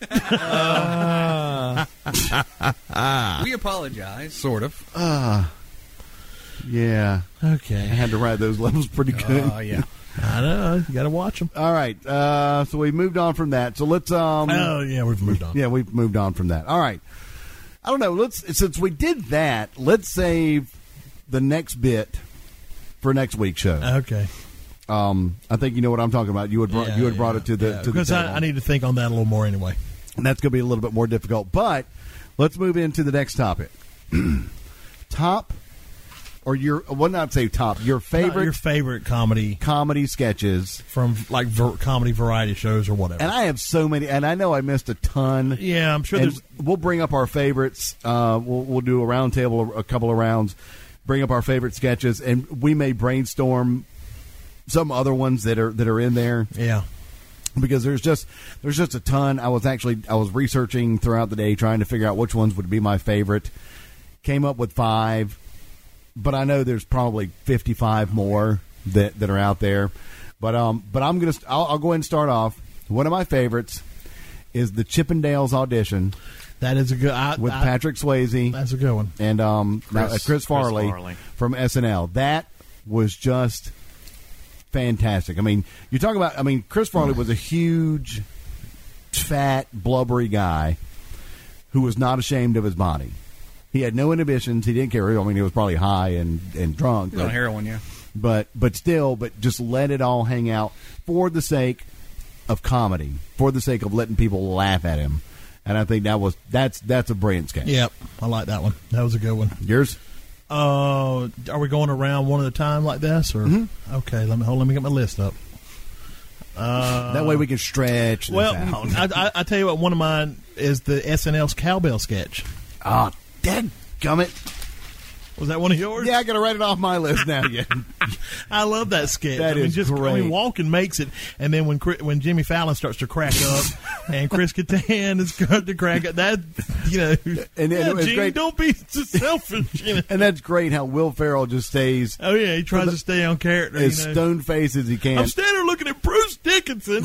We apologize, sort of. Ah. Yeah. I Okay. had to ride those levels pretty good. Oh, yeah. I know. You got to watch them. All right. Uh, so we moved on from that. So let's. Um, Oh yeah, we've moved on. Yeah, we've moved on from that. All right. I don't know. Let's since we did that, let's save the next bit for next week's show. Okay. Um, I think you know what I'm talking about. You had brought Yeah, you had brought yeah, it to the yeah. to the because table. I, I need to think on that a little more anyway. And that's going to be a little bit more difficult. But let's move into the next topic. Top or your well, not say top. Your Not favorite your favorite comedy comedy sketches. from like ver- comedy variety shows or whatever. And I have so many, and I know I missed a ton. yeah, I'm sure And there's. we'll bring up our favorites. Uh, we'll, we'll do a round table, a couple of rounds, bring up our favorite sketches, and we may brainstorm some other ones that are that are in there Yeah. because there's just there's just a ton. I was actually I was researching throughout the day trying to figure out which ones would be my favorite. Came up with five, but I know there's probably fifty-five more that that are out there. But um, but I'm gonna I'll, I'll go ahead and start off. One of my favorites is the Chippendales audition That is a good. I, with I- Patrick Swayze That's a good one. and um, now, uh, Chris- Chris, Farley Chris Farley. from S N L. That was just fantastic. I mean, you talk about. I mean, Chris Farley was a huge, fat, blubbery guy who was not ashamed of his body. He had no inhibitions. He didn't care. I mean, he was probably high and, and drunk. He's on but- heroin, yeah. But but still, but just let it all hang out for the sake of comedy, for the sake of letting people laugh at him. And I think that was that's that's a brilliant sketch. Yep, I like that one. That was a good one. Yours? Uh, are we going around one at a time like this, or Mm-hmm. okay? Let me hold. Let me get my list up. Uh, That way we can stretch this well, out. I, I, I tell you what, one of mine is the S N L's cowbell sketch. Oh, dadgummit. Was that one of yours? Yeah, I got to write it off my list now. Yeah. I love that sketch. That I mean, is just I great. mean, Walken makes it, and then when Chris, when Jimmy Fallon starts to crack up, and Chris Kattan is going to crack up, that you know, And yeah, it was Gene, great. don't be so selfish. You know? And that's great how Will Ferrell just stays Oh yeah, he tries to stay on character. as you know. stone faced as he can. I'm standing there looking at Bruce Dickinson.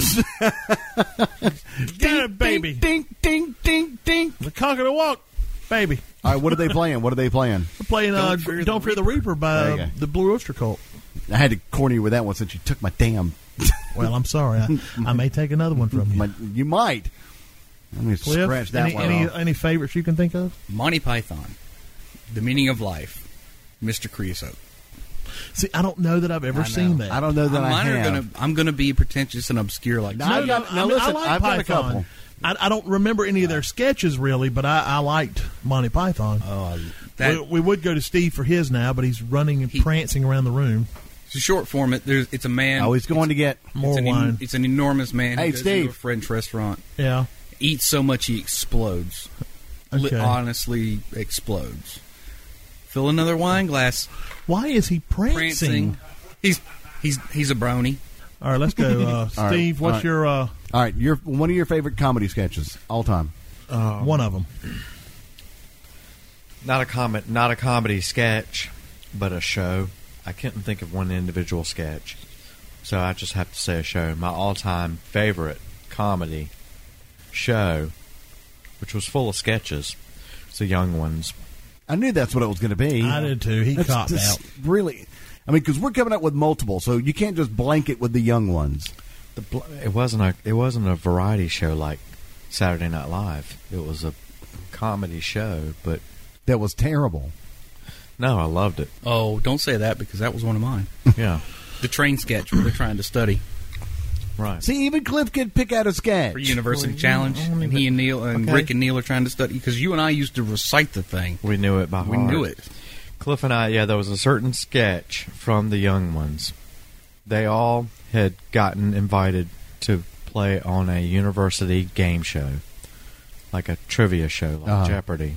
Got it, baby. Ding, ding, ding, ding. The Conk of the Walk, baby. All right, what are they playing? What are they playing? We're playing uh, Don't Fear the Don't Fear the Reaper by There you uh, go. the Blue Oyster Cult. I had to corner you with that one since you took my damn. Well, I'm sorry. I, I may take another one from you. My, you might. Let me Cliff, scratch that any, one any, off. any favorites you can think of? Monty Python, The Meaning of Life, Mister Creosote. See, I don't know that I've ever I know. seen that. I don't know that I Mine have. are gonna, I'm going to be pretentious and obscure like No, that. I've got- now I, mean, listen, I like I've got a Python. couple. I, I don't remember any of their sketches really, but I, I liked Monty Python. Oh, I- that, we, we would go to Steve for his now, but he's running and He- prancing around the room. it's a short form. It, there's, it's a man. Oh, he's going to get. More it's an, wine. It's an enormous man. Hey, who goes Steve. into a French restaurant. Yeah. Eats so much he explodes. Li- Okay. honestly explodes. Fill another wine glass. Why is he prancing? Prancing. He's he's he's a brony. All right, let's go. Uh, All right, Steve, all what's right. your uh, All right, your one of your favorite comedy sketches all time. one of them? Not a comment, not a comedy sketch, but a show. I couldn't think of one individual sketch, so I just have to say a show. My all-time favorite comedy show, which was full of sketches, it's the Young Ones. I knew that's what it was going to be. I did too. He That's copped just out. Really, I mean, because we're coming up with multiple, so you can't just blanket with the young ones. The bl- it wasn't a it wasn't a variety show like Saturday Night Live. It was a comedy show, but That was terrible. no, I loved it. Oh, don't say that because that was one of mine. Yeah, The train sketch where they're trying to study right. See, even Cliff could pick out a sketch. for University Well, Challenge, I don't and he and Neil and Okay. Rick and Neil are trying to study because you and I used to recite the thing. We knew it by We heart. knew it. Cliff and I, yeah, there was a certain sketch from the Young Ones. They all had gotten invited to play on a university game show, like a trivia show, like Uh-huh. Jeopardy.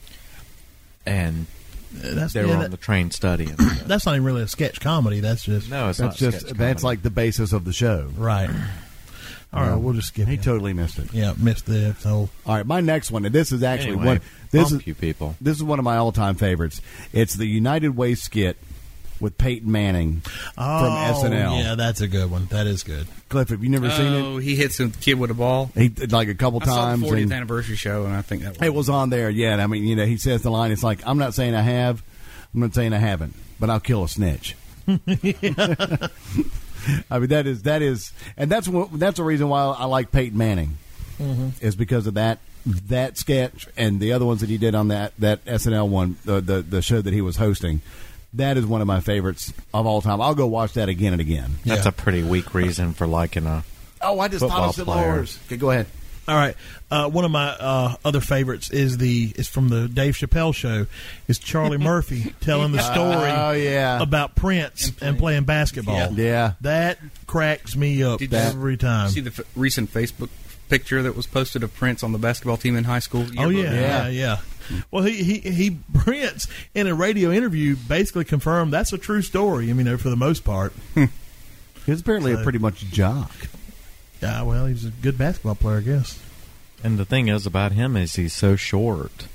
And That's they yeah, were on that- the train studying. That's not even really a sketch comedy. That's just no, it's That's not just sketch that's comedy. like the basis of the show. right. All right, Yeah. we'll just skip He it. totally missed it. Yeah, missed the whole. All right, my next one, and this is actually Anyway, one. This bump is you people. this is one of my all-time favorites. It's the United Way skit with Peyton Manning Oh, from S N L. Yeah, that's a good one. That is good. Cliff, have you never seen it? Oh, he hits a kid with a ball. He did like a couple I saw the times. fortieth and anniversary show, and I think that was it was on there. Yeah, and I mean, you know, he says the line. It's like, I'm not saying I have, I'm not saying I haven't, but I'll kill a snitch. I mean, that is that is, and that's what that's the reason why I like Peyton Manning, Mm-hmm. is because of that that sketch and the other ones that he did on that that S N L one, the the, the show that he was hosting. That is one of my favorites of all time. I'll go watch that again and again. That's Yeah. a pretty weak reason for liking a. Oh, I just Football thought of some player. ours. Okay, go ahead. All right. Uh, one of my uh, other favorites is the is from the Dave Chappelle show. Is Charlie Murphy telling the story Oh yeah, about Prince and playing basketball. yeah. That cracks me up Did you every time. see the f- recent Facebook picture that was posted of Prince on the basketball team in high school? Oh yearbook? yeah, Yeah. yeah, yeah. Well, he, he he Prince in a radio interview basically confirmed that's a true story. I mean, you know, for the most part. He's apparently So- a pretty much jock. Yeah, well, he's a good basketball player, I guess. And the thing is about him is he's so short.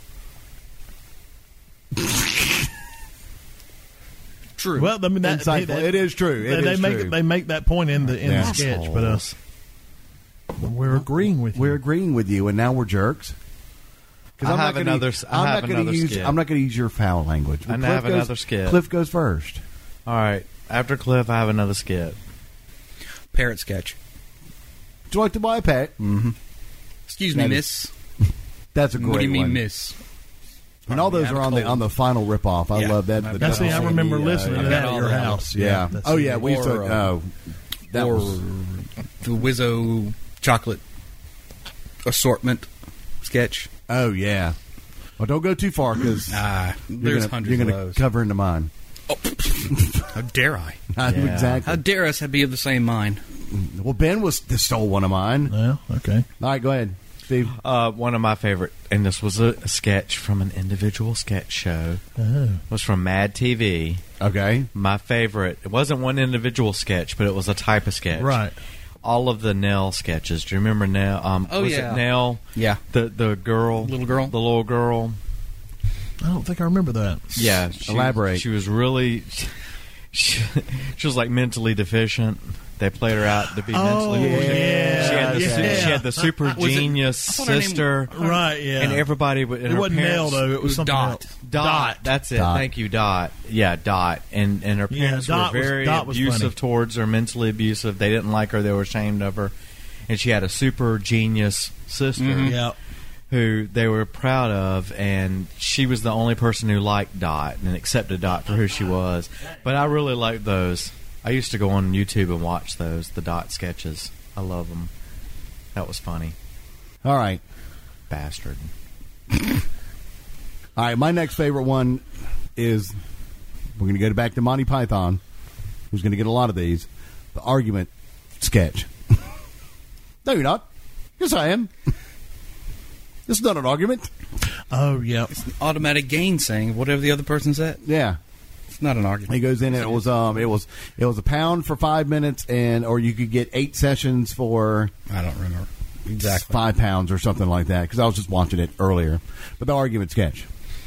True. Well, I mean, that, Insightful. that- it is true. It they, is they make true. they make that point in the in Yeah. the sketch, but uh, we're agreeing with you. We're agreeing with you, and now we're jerks. 'Cause I I'm have not gonna- another s- I I'm have not gonna another use. skit. I'm not going to use your foul language. I Cliff have goes- another skit. Cliff goes first. All right, after Cliff, I have another skit. Parrot sketch. Would you like to buy a pet? Excuse me, That miss. That's a great What do you mean, one. miss? And all those Yeah, are on the cold. on the final ripoff. I Yeah. love that. I've the got See, I double remember C D, uh, listening to I've that got at all your that. house. Yeah. that's Oh it. yeah. We used to. Or, uh, Oh, that or was. the Wizzo chocolate assortment sketch. Oh yeah. Well, don't go too far because Ah, there's you're hundreds going of to those. cover into mine. How dare I? Yeah. Exactly. How dare us be of the same mind? Well, Ben was stole one of mine. Well, okay. All right, go ahead, Steve. Uh, one of my favorite, and this was a, a sketch from an individual sketch show, Oh. was from Mad T V. Okay. My favorite, it wasn't one individual sketch, but it was a type of sketch. Right. All of the Nell sketches. Do you remember Nell? Um, Oh, was yeah. it Nell? Yeah. The the girl, Little girl? the little girl. I don't think I remember that. Yeah, she, Elaborate. She was really, she, she was like mentally deficient. They played her out to be Oh, mentally deficient. yeah, She had the, yeah. she had the super Was it- genius I thought her name- sister, Right, yeah. and everybody. would- And it her wasn't parents, Nell, though. It was, It was something Dot. else. Dot. That's it. Dot. Thank you, Dot. Yeah, Dot. And and her Yeah, parents Dot were was- very Dot was abusive funny. towards her, mentally abusive. They didn't like her. They were ashamed of her. And she had a super genius sister Mhm. Yeah. who they were proud of, and she was the only person who liked Dot and accepted Dot for who she was. But I really liked those. I used to go on YouTube and watch those, the Dot sketches. I love them. That was funny. All right. Bastard. All right. My next favorite one is we're going to go back to Monty Python, who's going to get a lot of these. The argument sketch. No, you're not. Yes, I am. This is not an argument. Oh, yeah. Automatic gain saying whatever the other person said. Yeah. It's not an argument. He goes in and it was um it was it was a pound for five minutes and or you could get eight sessions for I don't remember exactly. five pounds or something like that because I was just watching it earlier. But the argument sketch.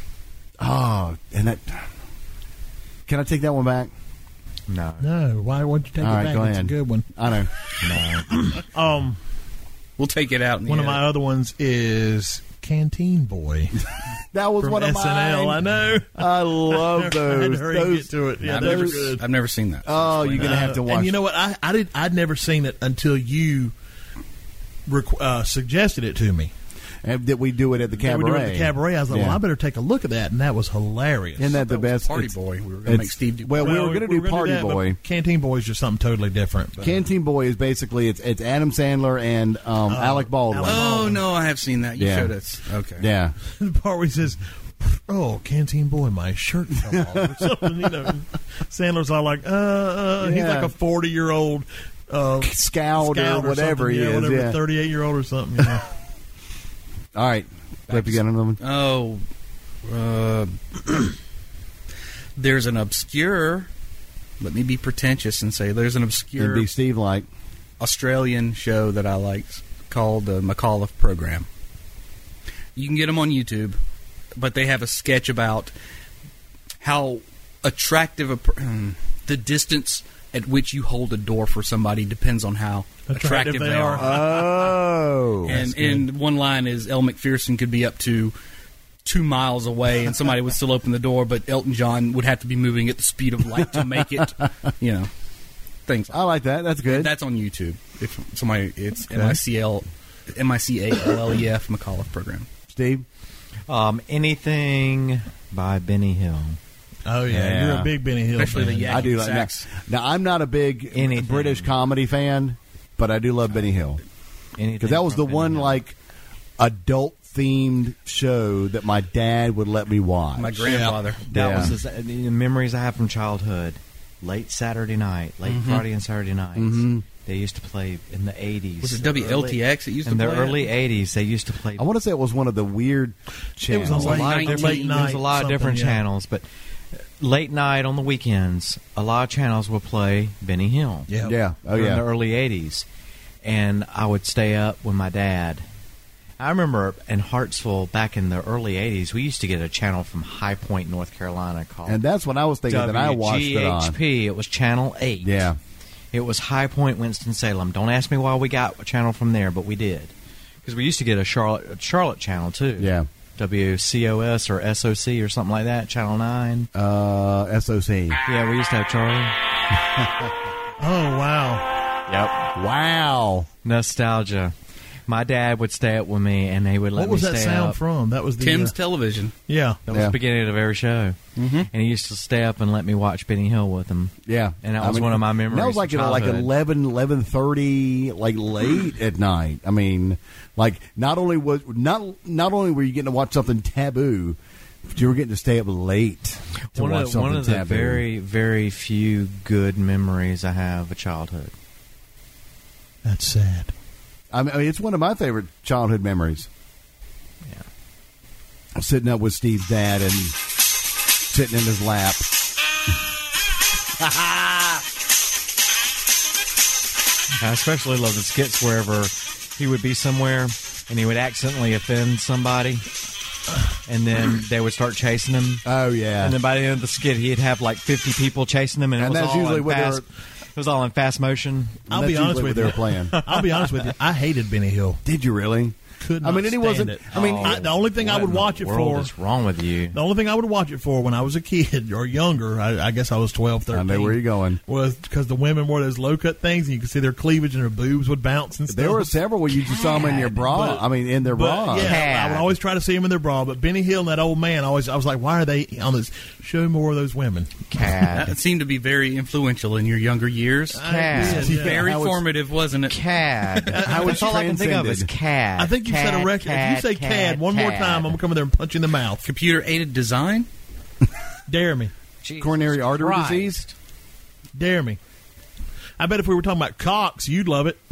Oh, and that. Can I take that one back? No. No, why won't you take All it right, back? go It's ahead. a good one. I know. No. Um, We'll take it out. In the one of edit. my other ones is Canteen Boy That was from one of S N L. I mine. know. I love I had to those. hurry and those get to it. Yeah, I've, those never, are good. I've never seen that. oh, you're gonna have to Uh, watch. And you know what? I, I did. I'd never seen it until you requ- uh, suggested it to me. And that we do it at the They were cabaret. doing it at the cabaret. I was like, Yeah. well, I better take a look at that, and that was hilarious. Isn't that the That was best? Party It's- Boy. We were going to it's- make Steve do. well, we were gonna do gonna Party that, but Boy. Canteen Boy is just something totally different. But, Canteen Boy is basically it's it's Adam Sandler and um, Alec Baldwin. Alec- Oh no, I have seen that. You Yeah. showed us. Okay. Yeah. the part where he says, "Oh, Canteen Boy, my shirt fell off," or something. You know, Sandler's all like, "Uh, uh he's Yeah. like a forty-year-old uh, Scout, or whatever something, he yeah, is. whatever, Yeah. thirty-eight-year-old or something." You know. All right. Cliff, you got another one? Oh, uh, there's an obscure. Let me be pretentious and say there's an obscure And be Steve like. Australian show that I liked called the McAuliffe Program. You can get them on YouTube, but they have a sketch about how attractive a per- hmm, the distance at which you hold a door for somebody depends on how attractive, Attractive they they are. are. Oh. and and one line is Elle McPherson could be up to two miles away and somebody would still open the door, but Elton John would have to be moving at the speed of light to make it. You know, things. I like that. That's good. That's on YouTube. If somebody, it's M I C L, M I C A L L E F McAuliffe Program. Steve? Um, anything by Benny Hill. Oh yeah, Yeah. you're a big Benny Hill Especially fan. the Yak- I do like that. Sax. Now, I'm not a big Anything. British comedy fan, but I do love Benny Hill. Anything Because that was from the Benny one, Hill. like, adult-themed show that my dad would let me watch. My grandfather. That Yeah. was his, uh, the memories I have from childhood. Late Saturday night, late Mhm. Friday and Saturday nights. Mhm. They used to play in the eighties. Was it W L T X that used In to the play it? early eighties, they used to play. I want to say it was one of the weird It was channels. a late, lot of night, different- late night. There's a lot of something, different yeah. channels, but late night on the weekends, a lot of channels will play Benny Hill. Yeah. Yeah. Oh, in the yeah. early eighties, and I would stay up with my dad. I remember in Hartsville back in the early eighties, we used to get a channel from High Point, North Carolina called And that's what I was thinking that I watched it on. W G H P. It was Channel eight. Yeah. It was High Point, Winston-Salem. Don't ask me why we got a channel from there, but we did. Because we used to get a Charlotte, a Charlotte channel, too. Yeah. W C O S or S O C or something like that, Channel nine. Uh, S O C. Yeah, we used to have Charlie. Oh wow. Yep. Wow. Nostalgia. My dad would stay up with me, and he would let What was me that stay sound up. from? That was the Tim's uh, Television. yeah. That was Yeah. the beginning of every show. Mm-hmm. And he used to stay up and let me watch Benny Hill with him. Yeah, And that I was mean, one of my memories. That was like of at like childhood. eleven, eleven thirty, like late at night. I mean, like not only was not not only were you getting to watch something taboo, but you were getting to stay up late to One watch of, something one of the taboo. very, very few good memories I have of childhood. That's sad. I mean, it's one of my favorite childhood memories. Yeah. Sitting up with Steve's dad and sitting in his lap. I especially love the skits wherever he would be somewhere and he would accidentally offend somebody, and then they would start chasing him. Oh yeah, And then by the end of the skit, he'd have like fifty people chasing him, and, it And was that's all usually in what fast. It was all in fast motion. I'll That's be honest usually with what you. they were playing. I'll be honest with you. I hated Benny Hill. Did you really? Could I not mean, and he stand wasn't. it. I mean, Oh, I, the only thing I what would in the watch it world for. is wrong with you? The only thing I would watch it for when I was a kid or younger, I, I guess I was twelve, I thirteen. know where you're going. Was because the women wore those low cut things, and you could see their cleavage and their boobs would bounce and stuff. There were several where you just saw them in your bra. But- I mean, in their But, bra. yeah, Cad. I would always try to see them in their bra. But Benny Hill and that old man, always I was like, why are they on this? Show more of those women. Cad. That seemed to be very influential in your younger years. Cad. did, yeah. Very I was- formative, wasn't it? Cad. I was That's all I can think of is transcended. cad. I think you set a Cad, record. Cad, if you say cad, "cad" one more cad. time, I'm gonna come in there and punch you in the mouth. Computer aided design. Dare me, Jesus Coronary artery Christ. disease. dare me. I bet if we were talking about cocks, you'd love it.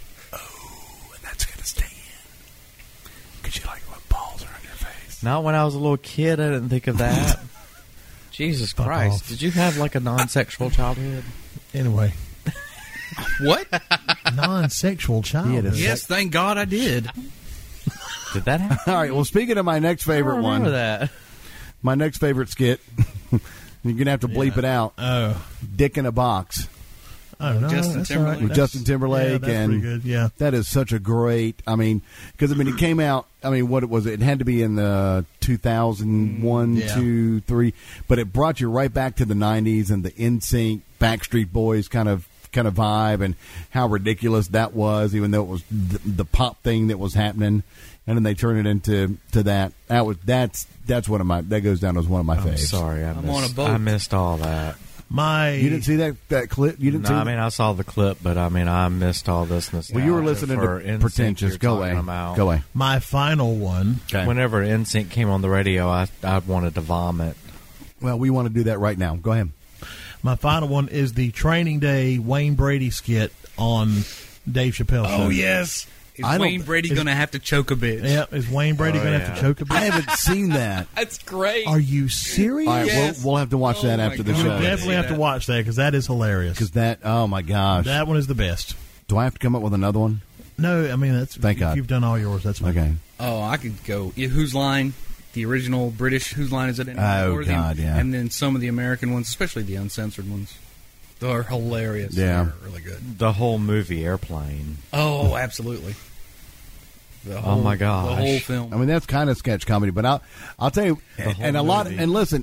And that's gonna stay in. Because you like when balls are on your face. Not when I was a little kid. I didn't think of that. Jesus Fuck Christ! off. Did you have like a non-sexual childhood? Anyway, What? non-sexual child. He had a Yes, thank God I did. Did that happen? All right. Well, speaking of my next I favorite don't one, remember that. my next favorite skit. You're gonna have to bleep Yeah. it out. Oh, Dick in a box. I don't know. Justin That's Timberlake. all right. With That's- Justin Timberlake yeah, that's and- pretty good. Yeah. That is such a great. I mean, because I mean, it came out. I mean, what it was? It had to be in the two thousand one, Mm, yeah. two, three, but it brought you right back to the nineties and the N Sync, Backstreet Boys kind of kind of vibe, and how ridiculous that was. Even though it was the, the pop thing that was happening, and then they turned it into to that. That was that's that's one of my that goes down as one of my I'm faves. sorry, I I'm missed, on a boat. I missed all that. My You didn't see that that clip? You didn't No, see? I mean I saw the clip, but I mean I missed all this nostalgia. well, you were listening for to N Sync pretentious. you're Go talking away. about. Go away. my final one. Okay. Whenever N Sync came on the radio, I I wanted to vomit. Well, we want to do that right now. Go ahead. My final one is the Training Day Wayne Brady skit on Dave Chappelle show. Oh yes. Is I don't- Wayne Brady is- going to have to choke a bitch? Yeah, is Wayne Brady Oh, going to yeah. have to choke a bit? I haven't seen that. That's great. Are you serious? All right, Yes. we'll, we'll have to watch Oh that my after the God. You show. Yeah. definitely have to that. watch that because that is hilarious. Because that, oh my gosh. That one is the best. Do I have to come up with another one? No, I mean that's Thank if God. you've done all yours. That's fine. Okay. Oh, I could go. Yeah, Whose Line? The original British Whose Line Is It Anyway? Oh, Or the- God, yeah. And then some of the American ones, especially the uncensored ones. They're hilarious. Yeah. They're really good. The whole movie Airplane. Oh, absolutely. The Oh, whole, my gosh. The whole film. I mean, that's kind of sketch comedy, but I'll, I'll tell you, whole and a lot, movie. and listen,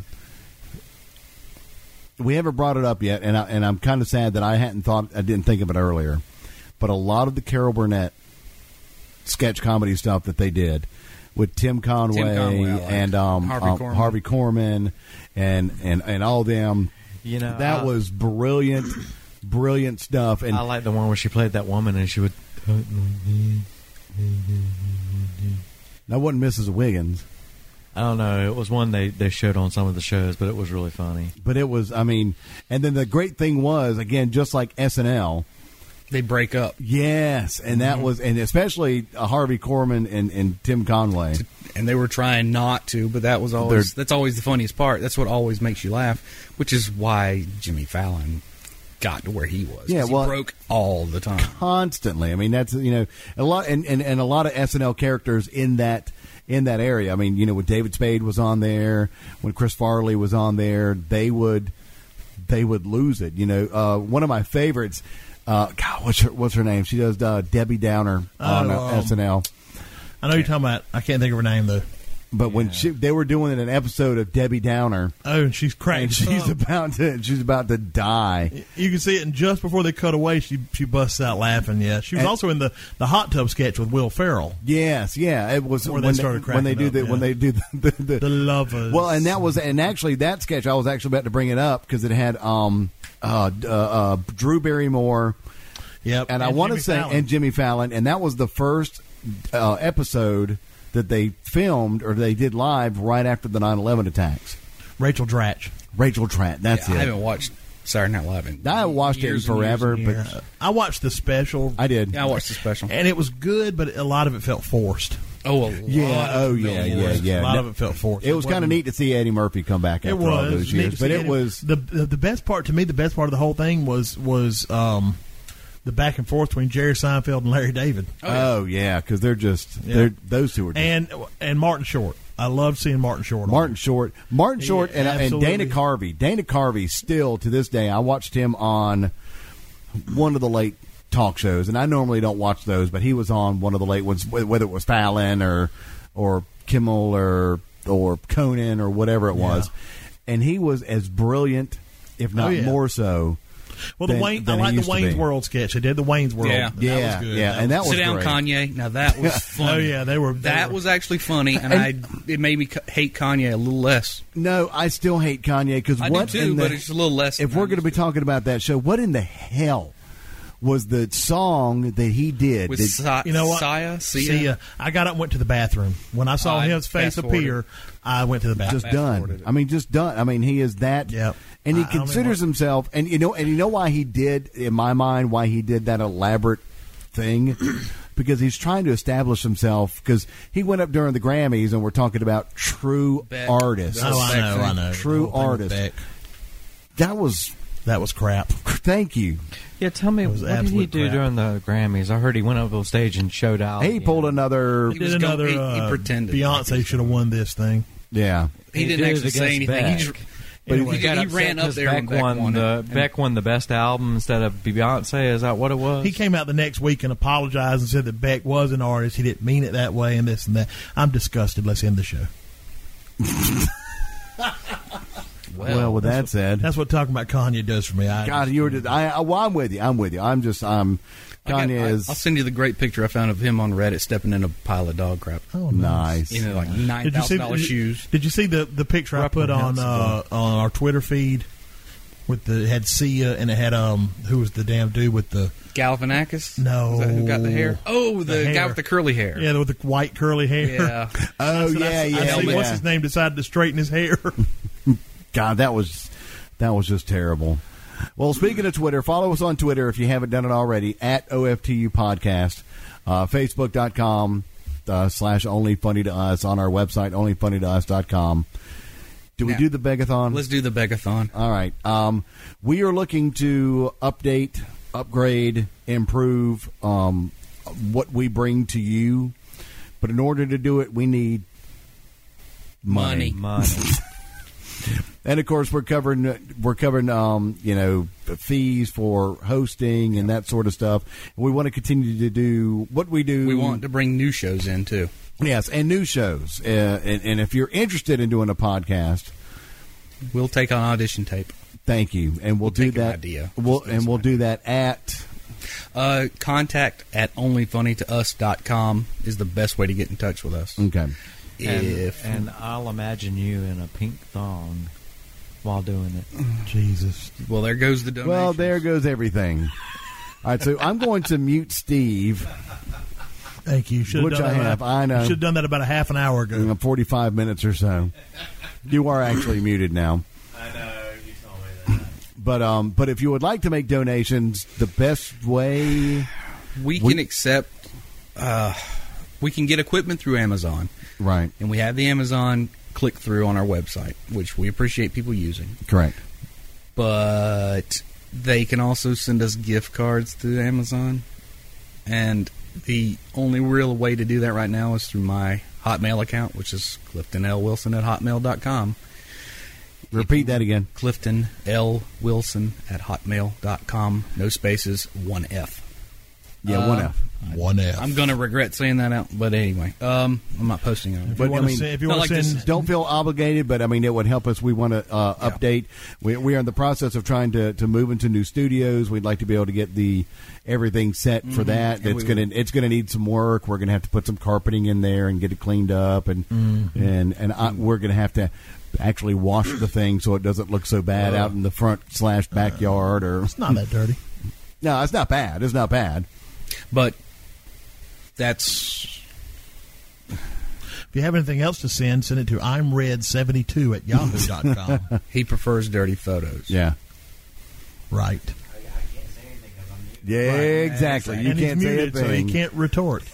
we haven't brought it up yet, and, I, and I'm kind of sad that I hadn't thought, I didn't think of it earlier, but a lot of the Carol Burnett sketch comedy stuff that they did with Tim Conway, Tim Conway, I like. and um, Harvey um, Korman. Harvey Korman and, and, and all them, You know, that I, was brilliant, brilliant stuff. And I like the one where she played that woman and she would. that wasn't Missus Wiggins. I don't know. It was one they, they showed on some of the shows, but it was really funny. But it was, I mean, and then the great thing was, again, just like S N L, they break up. yes, and that was, and especially uh, Harvey Korman and, and Tim Conway. And they were trying not to, but that was always that's always the funniest part. That's what always makes you laugh, which is why Jimmy Fallon got to where he was. 'Cause Yeah, well- he broke all the time. Constantly. I mean, that's, you know, a lot, and, and, and a lot of S N L characters in that in that area. I mean, you know, when David Spade was on there, when Chris Farley was on there, they would they would lose it. You know, uh, one of my favorites. Uh, God, what's her what's her name? She does uh, Debbie Downer on Oh, uh, um, S N L. I know you're talking about. I can't think of her name though. But when she, they were doing an episode of Debbie Downer, Oh, and she's cracked. and she's up. about to she's about to die. You can see it, and just before they cut away, she she busts out laughing. Yeah, she was And- also in the, the hot tub sketch with Will Ferrell, Yes, yeah, it was Where when they started when they cracking do up, the yeah. when they do the, the, the, the lovers. well, and that was and actually that sketch I was actually about to bring it up because it had um uh, uh uh Drew Barrymore yep, and, I want to Jimmy say Fallon. and Jimmy Fallon, and that was the first uh, episode that they filmed or they did live right after the nine eleven attacks. Rachel Dratch. Rachel Tratt, that's Yeah, I it. haven't watched Saturday Night Live in I haven't watched it in years and years forever, and but years. Yeah. I watched the special, I did. Yeah, I watched the special. and it was good, but a lot of it felt forced. Oh, a Yeah, lot of oh it yeah, felt yeah, forced. yeah. A lot No, of it felt forced. It was kind of wasn't- neat to see Eddie Murphy come back It after all was those neat years, to but see it it. was the, the the best part to me. The best part of the whole thing was was um, the back and forth between Jerry Seinfeld and Larry David, oh yeah, because they're just Yeah. they're those two are just and and Martin Short. I loved seeing Martin Short. on Martin it. Short, Martin He Short, and, and absolutely- Dana Carvey. Dana Carvey still to this day. I watched him on one of the late talk shows, and I normally don't watch those, but he was on one of the late ones, wh- whether it was Fallon or or Kimmel or or Conan or whatever it was, and he was as brilliant, if not Oh, yeah. more so. Well, the than- Wayne, I than he like the used to Wayne's be. World sketch. They did the Wayne's World. Yeah. and Yeah, that was good. yeah, and that was Sit down, great. Kanye. Now that was funny. Oh yeah, they were. They That were, was actually funny, and, I it made me c- hate Kanye a little less. No, I still hate Kanye because I what do in too, the, but it's a little less. if than we're I going to be used talking about that show, what in the hell was the song that he did? with Did- Sa- You know what? Sia, Sia. Sia. I got up and went to the bathroom. When I saw I his face fast-forwarded. appear, I went to the bathroom. just fast done. forwarded it. I mean, just done. I mean, he is that. Yep. And he I- I don't considers know what- himself, and you know, and you know why he did, in my mind, why he did that elaborate thing, because he's trying to establish himself. Because he went up during the Grammys, and we're talking about true Beck. artists. Oh, Oh, I know, I know. True The whole thing with artist. Beck. That was. That was crap. Thank you. Yeah, tell me, It was what did he absolute do crap. during the Grammys? I heard he went up on stage and showed out. He you pulled know. another. He Did was go- another. he- he uh, pretended like he Beyonce was should have won this thing. Yeah. He, He didn't did it actually say against anything. He Beck. just But he, he he, got he upset ran up 'cause there Beck and Beck won won the it. Beck won the best album instead of Beyonce. Is that what it was? He came out the next week and apologized and said that Beck was an artist. He didn't mean it that way and this and that. I'm disgusted. Let's end the show. Well, with that said, That's what talking about Kanye does for me. I God, you were. Just, I, I. Well, I'm with you. I'm with you. I'm just. I'm. I got- Kanye I- is I'll send you the great picture I found of him on Reddit stepping in a pile of dog crap. Oh, nice. You know, like nine Did you see thousand dollars did you- shoes. Did you see the the picture I put on uh, on our Twitter feed with the it had Sia and it had um who was the damn dude with the Galifianakis? No. Is that who got the hair? Oh, the, The guy hair. with the curly hair. yeah with the white curly hair. Yeah. Oh I said, yeah, I, yeah, I see, yeah. What's his name decided to straighten his hair. God, that was that was just terrible. Well, speaking of Twitter, follow us on Twitter if you haven't done it already at O F T U Podcast, uh, Facebook dot com uh, slash Only Funny to Us, on our website only funny to us dot com. Do we Now, do the Begathon? Let's do the Begathon. All right. Um, we are looking to update, upgrade, improve um, what we bring to you, but in order to do it, we need money. Money. Money. And of course, we're covering we're covering um, you know fees for hosting and that sort of stuff. We want to continue to do what we do. We want to bring new shows in, too. yes, and new shows. Uh, and, and if you're interested in doing a podcast, We'll take an audition tape. thank you, and we'll, We'll do take an that. idea. We'll Just and we'll decide. do that at Uh, contact at only funny to us dot com is the best way to get in touch with us. okay. If and, and I'll imagine you in a pink thong while doing it. Jesus. Well, there goes the donation. Well, there goes everything. All right, so I'm going to mute Steve. Thank you. Should Which done I that have, about- I know. You should have done that about a half an hour ago. in forty-five minutes or so. You are actually muted now. I know, you told me that. But um, but if you would like to make donations, the best way, we we- can accept. Uh, we can get equipment through Amazon, right? and we have the Amazon click through on our website, which we appreciate people using. Correct. But they can also send us gift cards through Amazon, and the only real way to do that right now is through my Hotmail account, which is Clifton L. Wilson at hotmail dot com. Repeat that again. Clifton L. Wilson at hotmail dot com. No spaces, one F. Yeah, Uh, one F. One F. I'm going to regret saying that out, but anyway, um, I'm not posting it. If But, you want I to mean, send, if you not want to like send, this- Don't feel obligated, but I mean, it would help us. We want to uh, Yeah. update. We, we are in the process of trying to, to move into new studios. We'd like to be able to get the everything set for that. Mm-hmm. And It's we- gonna it's gonna need some work. We're gonna have to put some carpeting in there and get it cleaned up, and Mm-hmm. and and I, we're gonna have to actually wash the thing so it doesn't look so bad out in the front slash backyard. Or it's not that dirty. no, it's not bad. It's not bad. But that's If you have anything else to send, send it to I'm red seventy-two at yahoo dot com. he prefers dirty photos. Yeah. Right. Yeah, exactly. You and can't he's say muted, a so he thing. can't retort.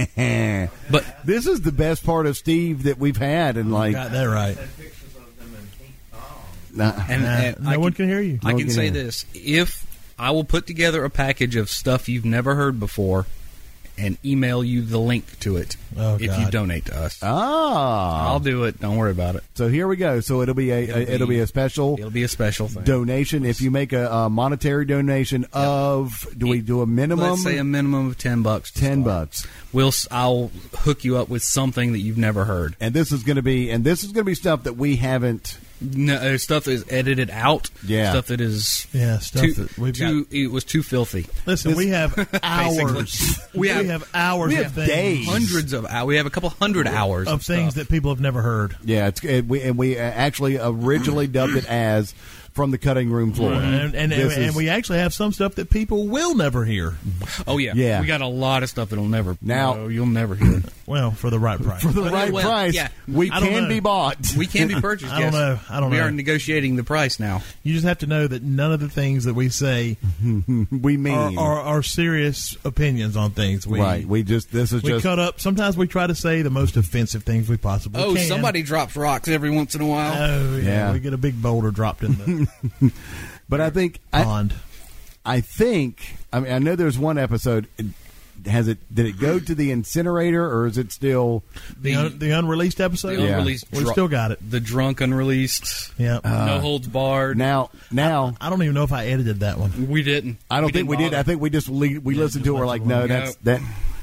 But This is the best part of Steve that we've had, and like, Got that right. Pictures of them in pink thongs. nah. and, Nah, and no I one can, can hear you. I No one can can say hear. this: if I will put together a package of stuff you've never heard before, and email you the link to it Oh, if you God. donate to us, Ah, I'll do it. Don't worry about it. so here we go. So it'll be a, a It'll it'll be- be a special It'll be a special thing. donation. If you make a, a monetary donation of, do we do a minimum? Let's say a minimum of ten bucks. to ten start. bucks. We'll. s- I'll hook you up with something that you've never heard. And this is going to be, and this is going to be stuff that we haven't. No, uh, stuff that is edited out. Yeah. Stuff that is Yeah, stuff too. that we've too it was too filthy. Listen, we have hours. We we have- have, hours we of have things, days. Hundreds of hours. We have a couple hundred hours of things stuff. that people have never heard. Yeah, it's it, we and we actually originally dubbed it as From the Cutting Room Floor. And, and, This and is- we actually have some stuff that people will never hear. Oh yeah, Yeah. We got a lot of stuff that'll never. Now- no, you'll never hear. it. Well, for the right price. For the Well, right well, price, yeah. we I don't can know. be bought. We can be purchased. I don't yes. know. I don't we know. are negotiating the price now. You just have to know that none of the things that we say we mean are, are, are serious opinions on things. We, right. We just this is we just cut up. Sometimes we try to say the most offensive things we possibly Oh, can. somebody drops rocks every once in a while. Oh, yeah, Yeah. We get a big boulder dropped in the But I think I, pond. I think I mean I know there's one episode. Has it? Did it go to the incinerator, or is it still? The, un, the unreleased episode? the Yeah. unreleased We dru- still got it. The drunk unreleased. Yeah. no holds barred. Now, now I don't even know if I edited that one. we didn't. I don't think didn't we did. bother. I think we just le- we Yeah, listened just to it. We're let like, it no, alone. that's that.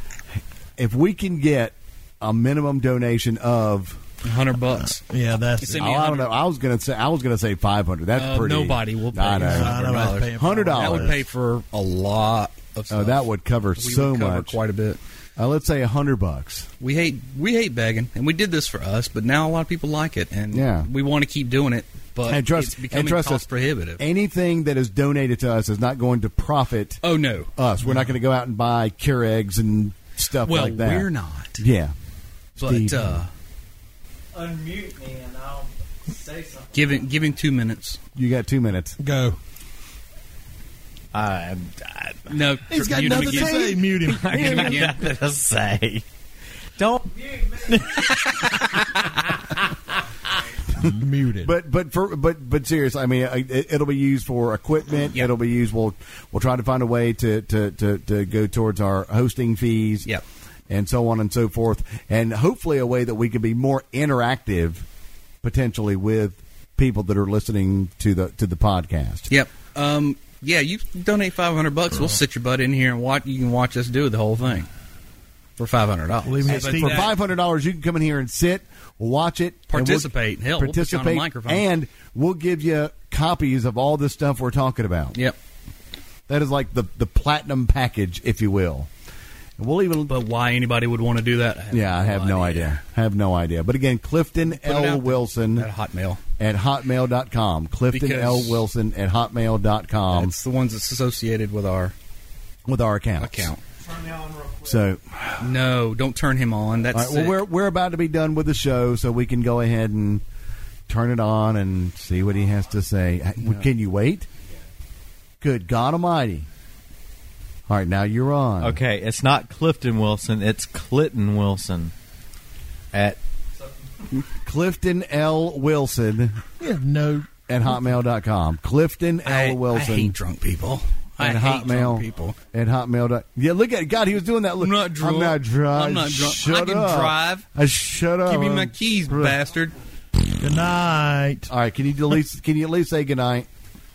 If we can get a minimum donation of, hundred bucks. Yeah, that's It's it. in- oh, I don't know. I was gonna say I was gonna say five hundred. That's Uh, pretty. nobody will pay I know. I know I was paying for Hundred it. That would dollars. pay for a lot of stuff. Oh, that would cover we so would cover much. quite a bit. Uh, let's say a hundred bucks. We hate we hate begging, and we did this for us, but now a lot of people like it, and Yeah. we want to keep doing it. But And trust- it's becoming and trust cost us, prohibitive. Anything that is donated to us is not going to profit Oh no! us. We're not going to go out and buy Keurigs and stuff Well, like that. we're not. Yeah. But Steve. uh, Unmute me and I'll say something. give him give him two minutes. You got two minutes. Go. I, No, He's tr- got mute him nothing to again. say. Mute him. I, I Him got again. nothing to say. Don't. Muted. But but for but but seriously, I mean, it, it'll be used for equipment. Yep. It'll be used. We'll we'll try to find a way to to, to, to go towards our hosting fees. Yep. And so on and so forth, and hopefully a way that we can be more interactive, potentially with people that are listening to the to the podcast. Yep. Um. Yeah. You donate five hundred bucks. We'll sit your butt in here and watch. You can watch us do the whole thing for five hundred dollars. Believe me, But Steve, For that- five hundred dollars, you can come in here and sit, watch it, and we'll- Participate. Hell, we'll put you on a participate, microphone. and we'll give you copies of all the stuff we're talking about. Yep. That is like the the platinum package, if you will. And we'll even. But why anybody would want to do that? I have yeah, I have no idea. Have no idea. But again, Clifton Put it out L. there. Wilson At Hotmail. at hotmail dot com. Clifton Because- L. Wilson at hotmail dot com It's the ones that's associated with our with our account. account. Turn me on real quick. So, No, don't turn him on. That's all right, well, sick. we're we're about to be done with the show, so we can go ahead and turn it on and see what he has to say. Can you wait? Good God Almighty! All right, now you're on. Okay, it's not Clifton Wilson. It's Clinton Wilson. At Clifton L. Wilson you have no. at hotmail dot com. Clifton I, L. Wilson I hate drunk people. I at hate hotmail drunk people. at hotmail. Dot, yeah, look at God. He was doing that. Look, I'm not drunk. I'm not drunk. I'm not drunk. Shut I can up. drive. I shut up. Give me my keys, bastard. Good night. All right, can you at least can you at least say goodnight?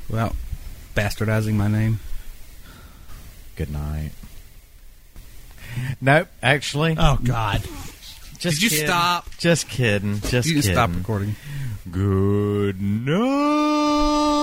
Without bastardizing my name. good night. Nope, actually. Oh God! Just Did you kidding. stop? Just kidding. Just You kidding. stop recording. Good night.